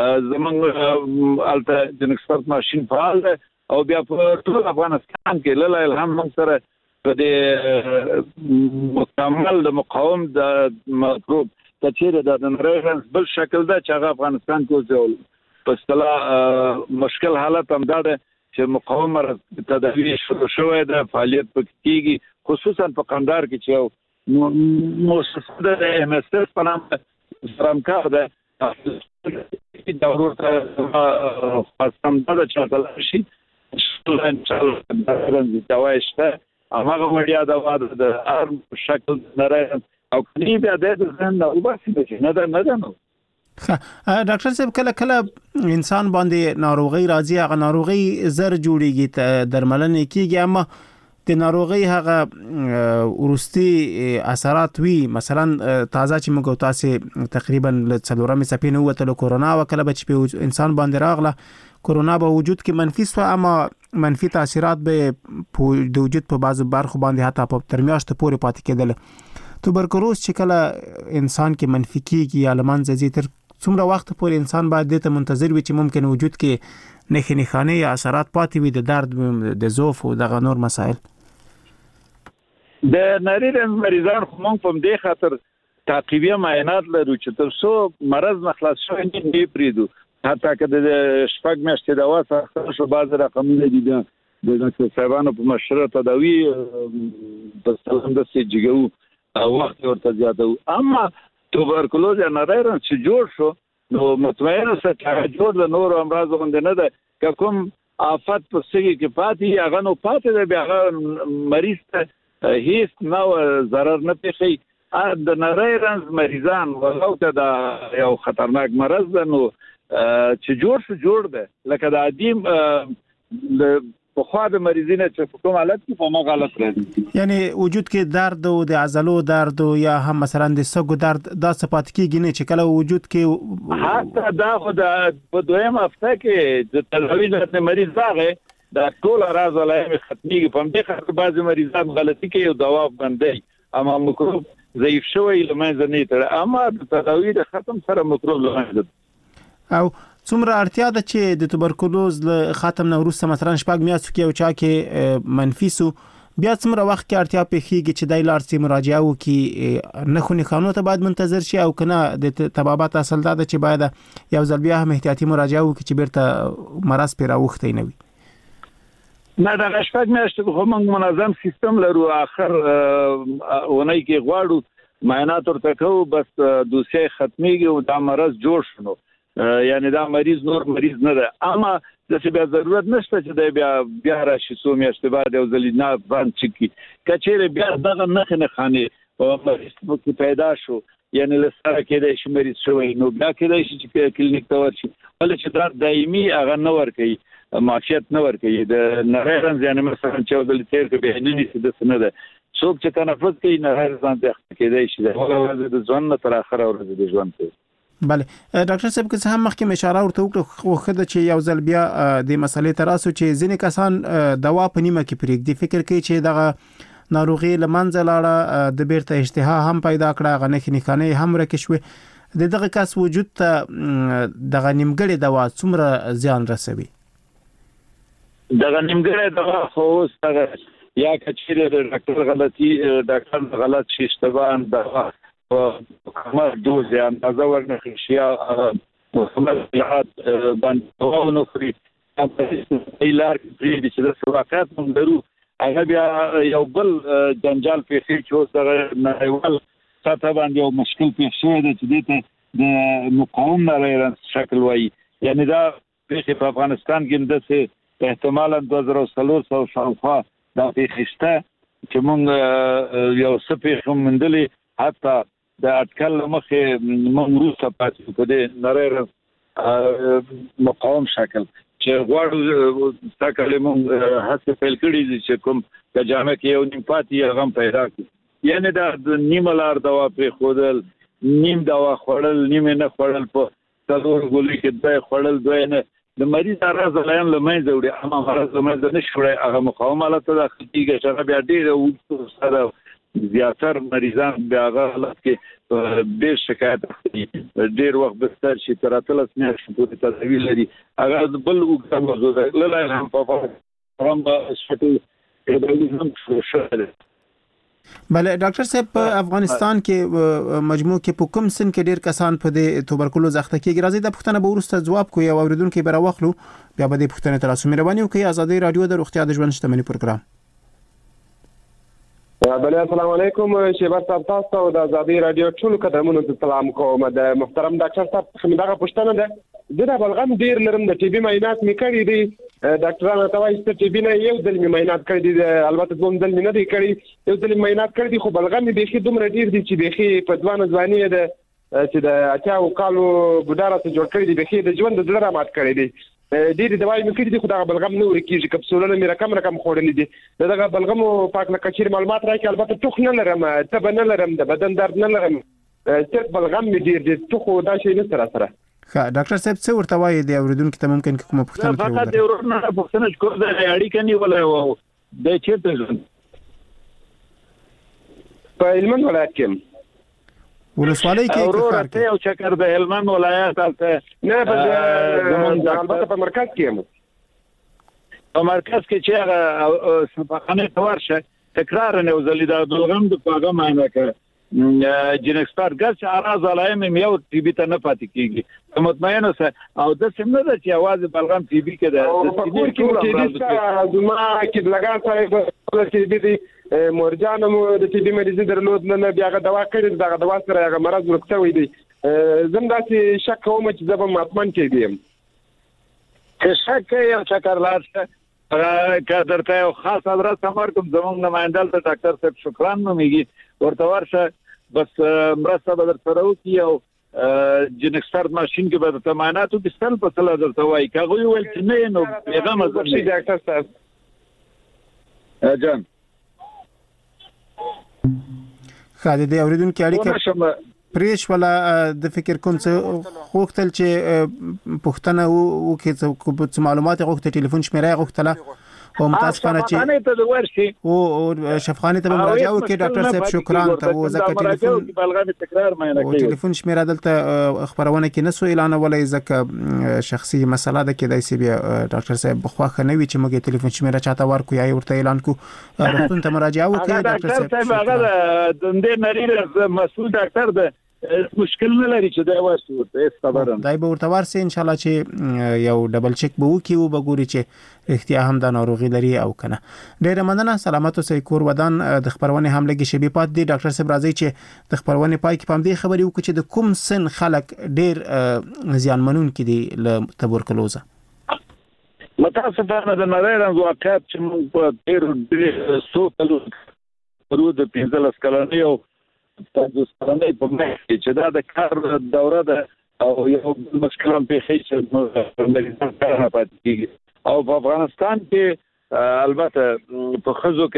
زمونږ الته جن ایکسپرت ماشين فعال ده او بیا په ټول افغانستان کې لاله الهام هم سره په دې مکمل د مقاوم د مطلوب کچېره د نارایرنز بل شکل ده چې هغه افغانستان کې ځول په اصطلاح مشکل حالت هم ده چې مقاوم تداوی شروع شوی ده فعالیت پکېږي خصوصا په قندهار کې چې مؤسسه د ام اس اس په نام سرمکار ده د ورته خاصم ده چې تل شي ان شاء الله د وایسته هغه وړیا د واده د ارم شکل نارایرنز او کلی بیا د ځان او باسي نه ده نو ډاکټر صاحب کله انسان باندې ناروغي راځي هغه ناروغي زر جوړیږي درملنه کیږي اما د ناروغي هغه ورستي اثرات وی مثلا تازه چې موږ تاسو تقریبا څلورمه سپینه وته کورونا وکړه بچ په انسان باندې راغله کورونا به وجود کې منفي سو اما منفي تاثیرات به د وجود په بعضو برخو باندې حتی په ترمیاشت پورې پاتې کېدل توبرکلوز چې کله انسان کې منفي کیږي یا لمنځه ځي تر څومره وخت پورې انسان باید د ته منتظر وي چې ممکن وجود کې نخنی خانه یا اثرات پاتې وي د درد د ضعف او د نور مسائل د نارینه مریضان خو مونږ په دې خاطر تعقیبیه معاینات لرو چې تر څو مرض نه خلاص شوی نه پریدو حتی که د شپږ میاشتې دوا سره شو باز رقمونه دي د ډاکټر صاحبانو په مشوره تداوی په سلام د سجګو او وخت ورته زیاتو اما توبرکلوز یا نارایرنز چې جوړ شو نو مطمئن اوسه چې جوړ د نور امراض غوندې نه ده کوم آفت په سږي کې پاتې هغه نو پاتې ده بیا مریض ته هیڅ نو ضرر نه پیښي د نری رنز مریضان ولو ته دا یو خطرناک مرض ده نو چې جوړ ده لکه د عدیم د خو د مریضینه چې په کوم حالت کې په ما غلط راځي یعنی وجود کې درد او د عضلو درد یا هم مثلا د سګو درد دا صفات کېږي نه چې کله وجود کې حتی دا خو د په دویم هفته کې د تلوي د مریض راغی دا ټول راز علایم ختميږي په دې خاطر بعضي مریضان غلطي کوي او دوا باندې اما مکروب ضعیف شوی لمنځه نه تر اما د تلوي د ختم سره مکروب لمنځه او څومره اړتیا ده چې د توبرکلوز له ختم نه وروسته مثلا شپږ میاشتې کې او چا کې منفي سو بیا څومره وخت کې اړتیا پیښیږي چې دای لار سي مراجعه وکي نه خو نه قانون ته باید منتظر شي او کنه د طبابت اصل دا چې باید یو ځل بیا هم احتیاطي مراجعه وکي چې بیرته مرض پیرا وخته نه وي نه دا شپږ میاشتې خو موږ منظم سیستم لرو اخر ونی کې غواړو معاینات ورته کوو بس دوسیه ختميږي او دا مرض جوړ شنو یعنی دا مریض نور مریض نه ده اما د څه بیا ضرورت نشته چې دا بیا راشي سو میاشتې بعد یو ځل نه باندې چکی کچېره بیا دغه نه خاني او مریض په پیدا شو یعنی لسره کې د شمریض شوی نو بیا کې د چې کلینیک ته ورشي ولې چې دا دایمي هغه نه ور کوي معافیت نه ور کوي د نریرنز یعنی مثلا چې د تیر کې به نه نشي د سن ده څوک چې تنفس کوي نریرنز ته کېدای شي دا ولې د ځوان نه تر اخره ورځ د ژوند ته بله ډاکټر صاحب که هم مخکې اشاره ورته وکړه خو د چې یو ځل بیا د مسلې تراسو چې ځینې کسان دوا په نیمه کې پرېږدي فکر کوي چې دغه ناروغي لمنځه لاړه د بیرته اشتها هم پیدا کړه غنخ نخانه هم رکشوي د دغه کس وجود ته دغه نیمګړی دوا څومره زیان رسوي دغه نیمګړی دوا خو څنګه یا کچېره د ډاکټر غلط شي اشتباه دوا ما دوز اندازه ورنخي شي محمد جهاد باندې او نو فري ایلار کې چې د واقعیت موږ درو هغه بیا یو بل جنجال پیښې چې سره نړیوال سطح باندې یو مشکل پیښ شوی دی چې د مقاوم نړیوال شکل وایي یعنی دا په افغانستان کې د احتمالاً 2003 شاوخوا دا پیښه چې موږ یو څه پیښه مندلې حتی د اټکل مخه موږ روسه پاتې په دې نړۍ مقاوم شکل چې غواړو تاکل موږ هڅه پیل کړې چې کوم د جامع کې یو نیم پاتې غم پیدا کړي یعنی دا د نیملار دوا پر خودل نیم دوا خورل نیم نه خورل په څلور ګولې کې د خورل دوی نه د مریض راز لاین لمنځه وړي اما مرز لمنځه نشوړي هغه مقاومه ته داخل کیږي چې بیا ډېر سره زیاتر مریضان بیا غلط کې ډېر شکایت کوي ډېر وخت بستر شي تر اتلس میاشتې پورې تداوی لري هغه بل وګړو له لای هم په پرم شټو ادم شوشل بله ډاکټر صاحب په افغانستان کې مجموع کې په کوم سن کې ډېر کسان په دې توبرکلوز اخته کېږي راځي د پښتنه به ورسته جواب کوي او اوریدونکو به راوخلو بیا به د پښتنه تراسو مهرباني وکړي ازادي رادیو د روغتیا د ژوند شتمنۍ پروګرام بله السلام علیکم شیبر صاحب تاسو او د ازادي رادیو ټول قدرمنو ته سلام کوم د محترم ډاکټر صاحب څنګه پښتنه ده د بلغم ډیر لرم د ټي بي معاینات می کړی دي ډاکټرانو ته وایي چې ټي بي نه یو ځل می معاینات کړی دي البته دوم ځل نه دی کړی یو ځل معاینات کړی دي خو بلغم می بيخي دومره ډیر دي چې بيخي په ځواني ده چې د اتیا او کالو بډاره ته جوړ کړی دي بيخي د ژوند د زړه مات کړی دي ډېر دوايي مې کړې دي خو دا بلغم نه ورکیږي کپسولونه مې رقم خوړلې دي دغه بلغم پاک نه کچیر معلومات راکې البته ټوخ نه لرم تب نه لرم د بدن درد نه لرم چې بلغم مې ډېر دي ټوخ دا شي نه سره ښه ډاکټر صاحب څه ورته وایي دی اوریدونکو ته ممکن کومه پوښتنه کوي فقط د ورونه پوښتنه کوم د اړیکې نیولای وو د چیرته په هلمند ولایت کې ولسوالۍ کې کار کوي او چکر د هلمند ولایت ته نه په البته په مرکز کې په مرکز کې چې هغه سپخانه تورشه تکرار نه وزلې د بلغم د پاغه معنی کې جنکسپر ګرځ اراز علایم یو ټي بي ته نه پاتې کیږي مطمئن اوسه او د سیمه د چې आवाज بلغم ټي بي کې د سینې کې زما کې لګا صاحب ټي بي دي مورجانم د ټي بي مریض درلود نه بیا غا دوا کړی دغه دوا سره هغه مرز ورکته وي دي زم داسې شک کوم چې زبم مطمئن کې دي که شک یو چکر لاړ که درته یو خاص ادرس امر کوم زمونږ نمائنده ته ډاکټر صاحب شکران نومیږي ورته ورشه بس مرسته به در سره وکړي او جنکستر ماشین کې به د تماناتو کې سل په سل درته وایي که هغوی ویل چې نه نو پیغام شي ډاکټر صاحب جان خاله دې اوریدونکو اړیکه پریش ولا د فکر کوم څه غوښتل چې پښتنه او کې معلومات غوښته ټلیفون شمیره غوښتله او متاسفانه چې او شفقانه ته مراجعه وکړي ډاکټر صاحب شکران ته او ځکه ټلیفون بلغه تکرار مې نه کوي ټلیفون شمیره دلته خبرونه کې نسو اعلان ولای ځکه شخصي مسله ده کې د سی بي ډاکټر صاحب خواخه نه وی چې موږ ټلیفون شمیره چاته ورکو یا ورته اعلان کو روغتون ته مراجعه وکړي ډاکټر صاحب هغه د دې نړۍ مسؤل ډاکټر ده مشکل نه لري چې دا واسو ته خبره دای به ورته ورسې ان شاء الله چې یو ډبل چک به وکي او بګوري چې احتیا هم د ناروغي لري او کنه. ډیره مننه. سلامت اوسئ. کور ودان د خبرونه هم لګي شبي پات دي ډاکټر صاحب راځي چې د خبرونه پای کې پام دي خبري وکړي چې د کوم سن خلک ډیر زیانمنون کې دي له تبرکلوز. متاسفانه د نړۍ واقعیت چې موږ په ډیر سوکلو ورود 15 کلنې او تاسو سره په مخکې چې دا د کار دوره ده او یو مشکل په خې چې د کار پاتې کیږي او په افغانستان کې البته په خزو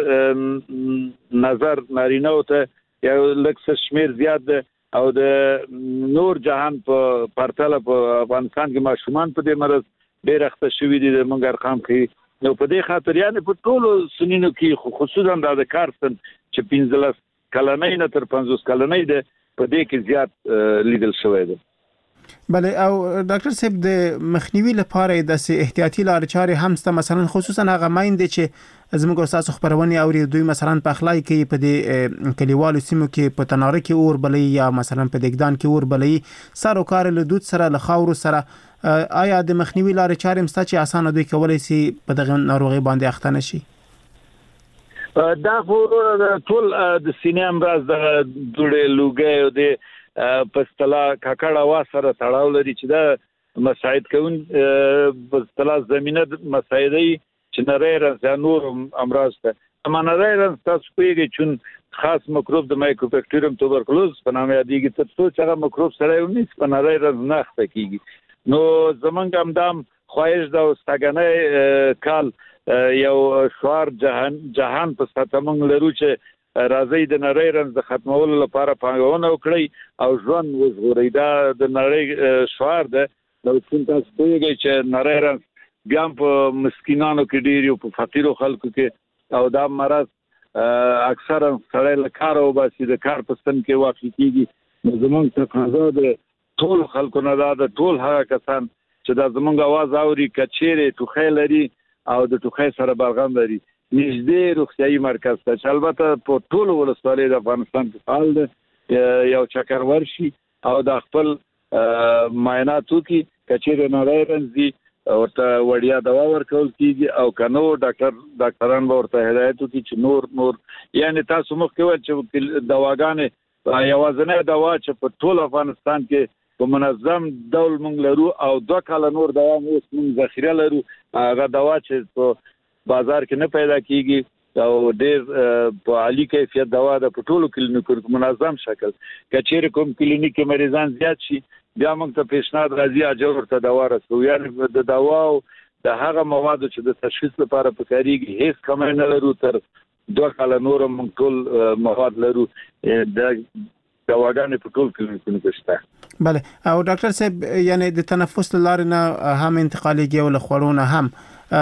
کې نظر نارینه او ته یو لکه شمیر زیات ده او د نور جهان په پرتله په افغانستان کې ماشومان په دې مرض ډېر اخته شوي دي د منګ ارقام کې نو په دې خاطر یعنی په ټولو سنینو کې خصوصا د کارستن چې 15 کلنۍ نه تر 50 کلنۍ ده په دې کې زیات لیدل شوی دی. بله او ډاکټر صاحب د مخنیوي لپاره د احتیاطي لارې چارې هم ست مثلا خصوصا هغه مایند چې زموږ استاد خبرونه اوري دوی مثلا په اخلاق کې په دې کلیوالو سیمو کې په تناره کې اور بلې یا مثلا په دګدان کې اور بلې سارو کار له دود سره له خاور سره آیا د مخنیوي لارې چارې مست چې اسانه دوی کولای شي په دغه ناروغي باندې اخته نشي؟ دا ټول د سینې امراض د دوړې لوګي او د پستلا کاکړه واسره تړاو لري چې دا مساعد کوون پستلا زمينه مساعدي چې نړۍ نور امراض ته نړۍ تاسو پیږي چې خاص مکروب د مایکوبیکټریوم توبرکلوز په نامه یادېږي تر څو چې هغه مکروب سره یو نس په نړۍ نه اخته کیږي نو زمونږ همدام خواهش دا واستګنې کال یو شوار جهان په ستمنګ لرو چې راځي د نړۍ رنځ ختمولو لپاره پانګونه وکړي او ژوند وژغوري دا د نړۍ شوار ده نو څنګه تاسو پیږئ چې نړۍ رنځ بیا په مسکینانو کې ډیر او په فقیرو خلکو کې او دا مرض اکثرا سړی له کار او باسي د کار په ستن کې واقع کیږي نو زمونږ تقاضا ده ټول خلکو نه دا ټول هغه کسان چې دا زمونږ आवाज اوري کچېره توخه لري او د توخه سره برغم لري نږدې روغتيایي مرکز ته چې البته په ټول ولسوالۍ د افغانستان کې فعال ده یو چکر ورشي او د خپل معایناتو کې کچېره نړۍ رنځي ورته وړیا دوا ورکول کیږي او کنو ډاکټران ورته هدایت کوي چې نور یعنی تاسو مخکې ول چې دواګانې یوازنه دوا چې په ټول افغانستان کې په منظم ډول موږ لرو او 2 کال نور دوا موږ ذخیره لرو هغه دوا چې په بازار کې نه پیدا کیږي او ډېر په عالی کیفیت دوا د ټولو کلینیکو منظم شکل کچېر کوم کلینیک مریضان زیات شي بیا موږ ته پیشنهاد راځي اجر ورته دوا رسو یعنی د دوا او د هغه موادو چې د تشخیص لپاره پکاريږي هیڅ کم نه لرو تر 2 کال نور موږ ټول مواد لرو د دواګانې په ټول کلینیکونو کې شته. بله او ډاکټر صاحب یعنی د تنفس لارې نه هم انتقالېږي او له خوړو نه هم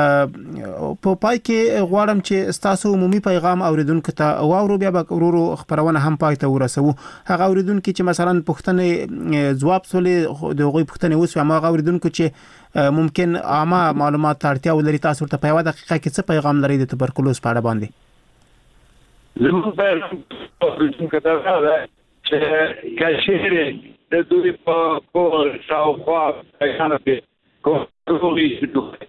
په پای کې غواړم چې تاسو عمومي پیغام اوریدونکو ته واورو بیا به ورو خبرونه هم پای ته ورسوو هغه اوریدونکو چې مثلا پښتنې جواب سولې د غوي پښتنې اوس هغه اوریدونکو چې ممکن عامه معلومات اړتیا ولري تاسو ته په یو دقیقه کې څه پیغام لري د تبرکلوز په اړه باندې؟ زموږ پیغام اوریدونکو ته دا چې کشیره د دوی په کور شاوخوا پیغام کې کومې شته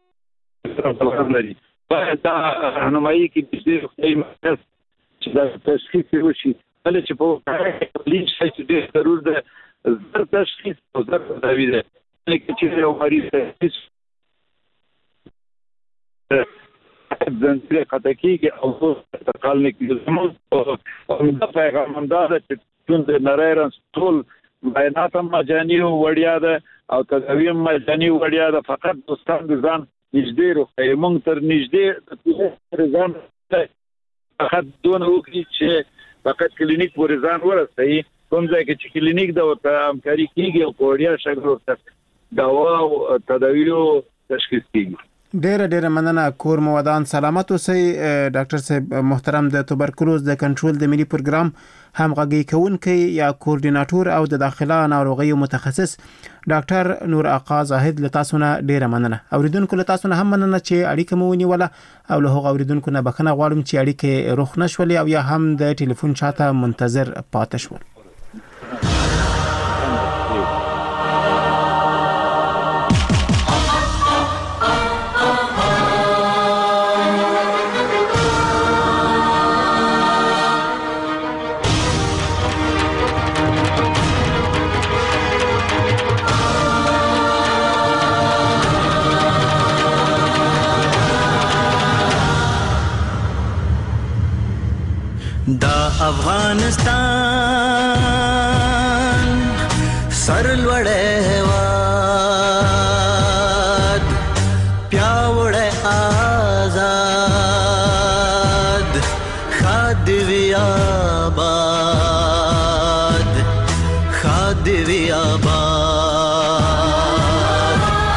باید دا رهنمایي کې د دې مرکز چې دا تشخیص وشي بل چې په لیک شي چې ضرور ده زر تشخیص او زر تداوی ده چې یو مریض زنجیر قطع کیږي او انتقال نه کیږي. زموږ د پیغام همدار چې ټول د نری رنځ ټول معاینات هم مجاني وړیا ده او تداوی هم مجاني وړیا ده. فقط دوستان د ځان نږدې روغتیا موږ تر نږدې ځان فقط دونه وکړي چې فقط کلینیک پورې ځان ورسوي. کوم ځای کې چې کلینیک د ورته همکاري کیږي او په وړیا شکل ورته دوا او تداوی تشخیص کیږي. ډیره مننه. کور مو ودان سلامت اوسئ. ډاکټر صاحب محترم د توبرکلوز د کنټرول د ملي پروګرام همغږي کوونکی یا کوارډیناټور او د داخله ناروغیو متخصص ډاکټر نور آقا زاهد له تاسو نه ډیره مننه. اوریدونکو له تاسو نه هم مننه چې اړیکه مو ونیوله او له هغو اوریدونکو نه بخښنه غواړم چې اړیکې روښ نشولې او یا هم د ټلیفون شاته منتظر پاتې شول. دا افغانستان سرلوړی هېواد پیاوړی آزاد ښاد دې وي آباد ښاد دې وي آباد.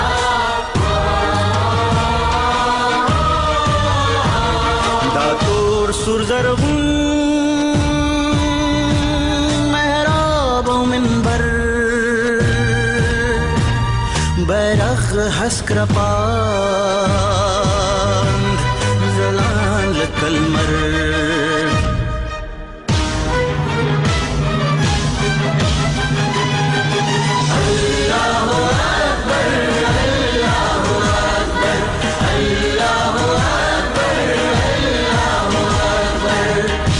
دا تور سور زرغون بیرغ حسکر پاند زلان لکلمر اللہ اکبر اللہ اکبر اللہ اکبر اللہ اکبر.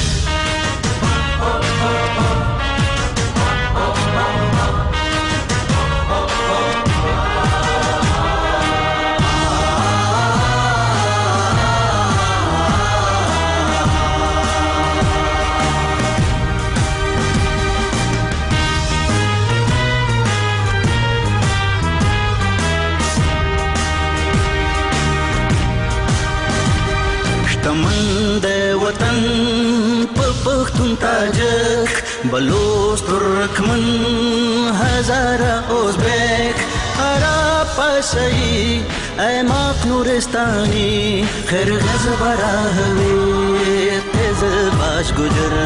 وطن په پښتون تاجک بلوچ ترکمن هزاره ازبک عرب پشه‌ای ایماق نورستانی قرغز براهوی تز باش گجر.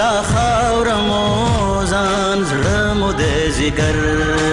دا خاور مو ځان زړه مو د ذکر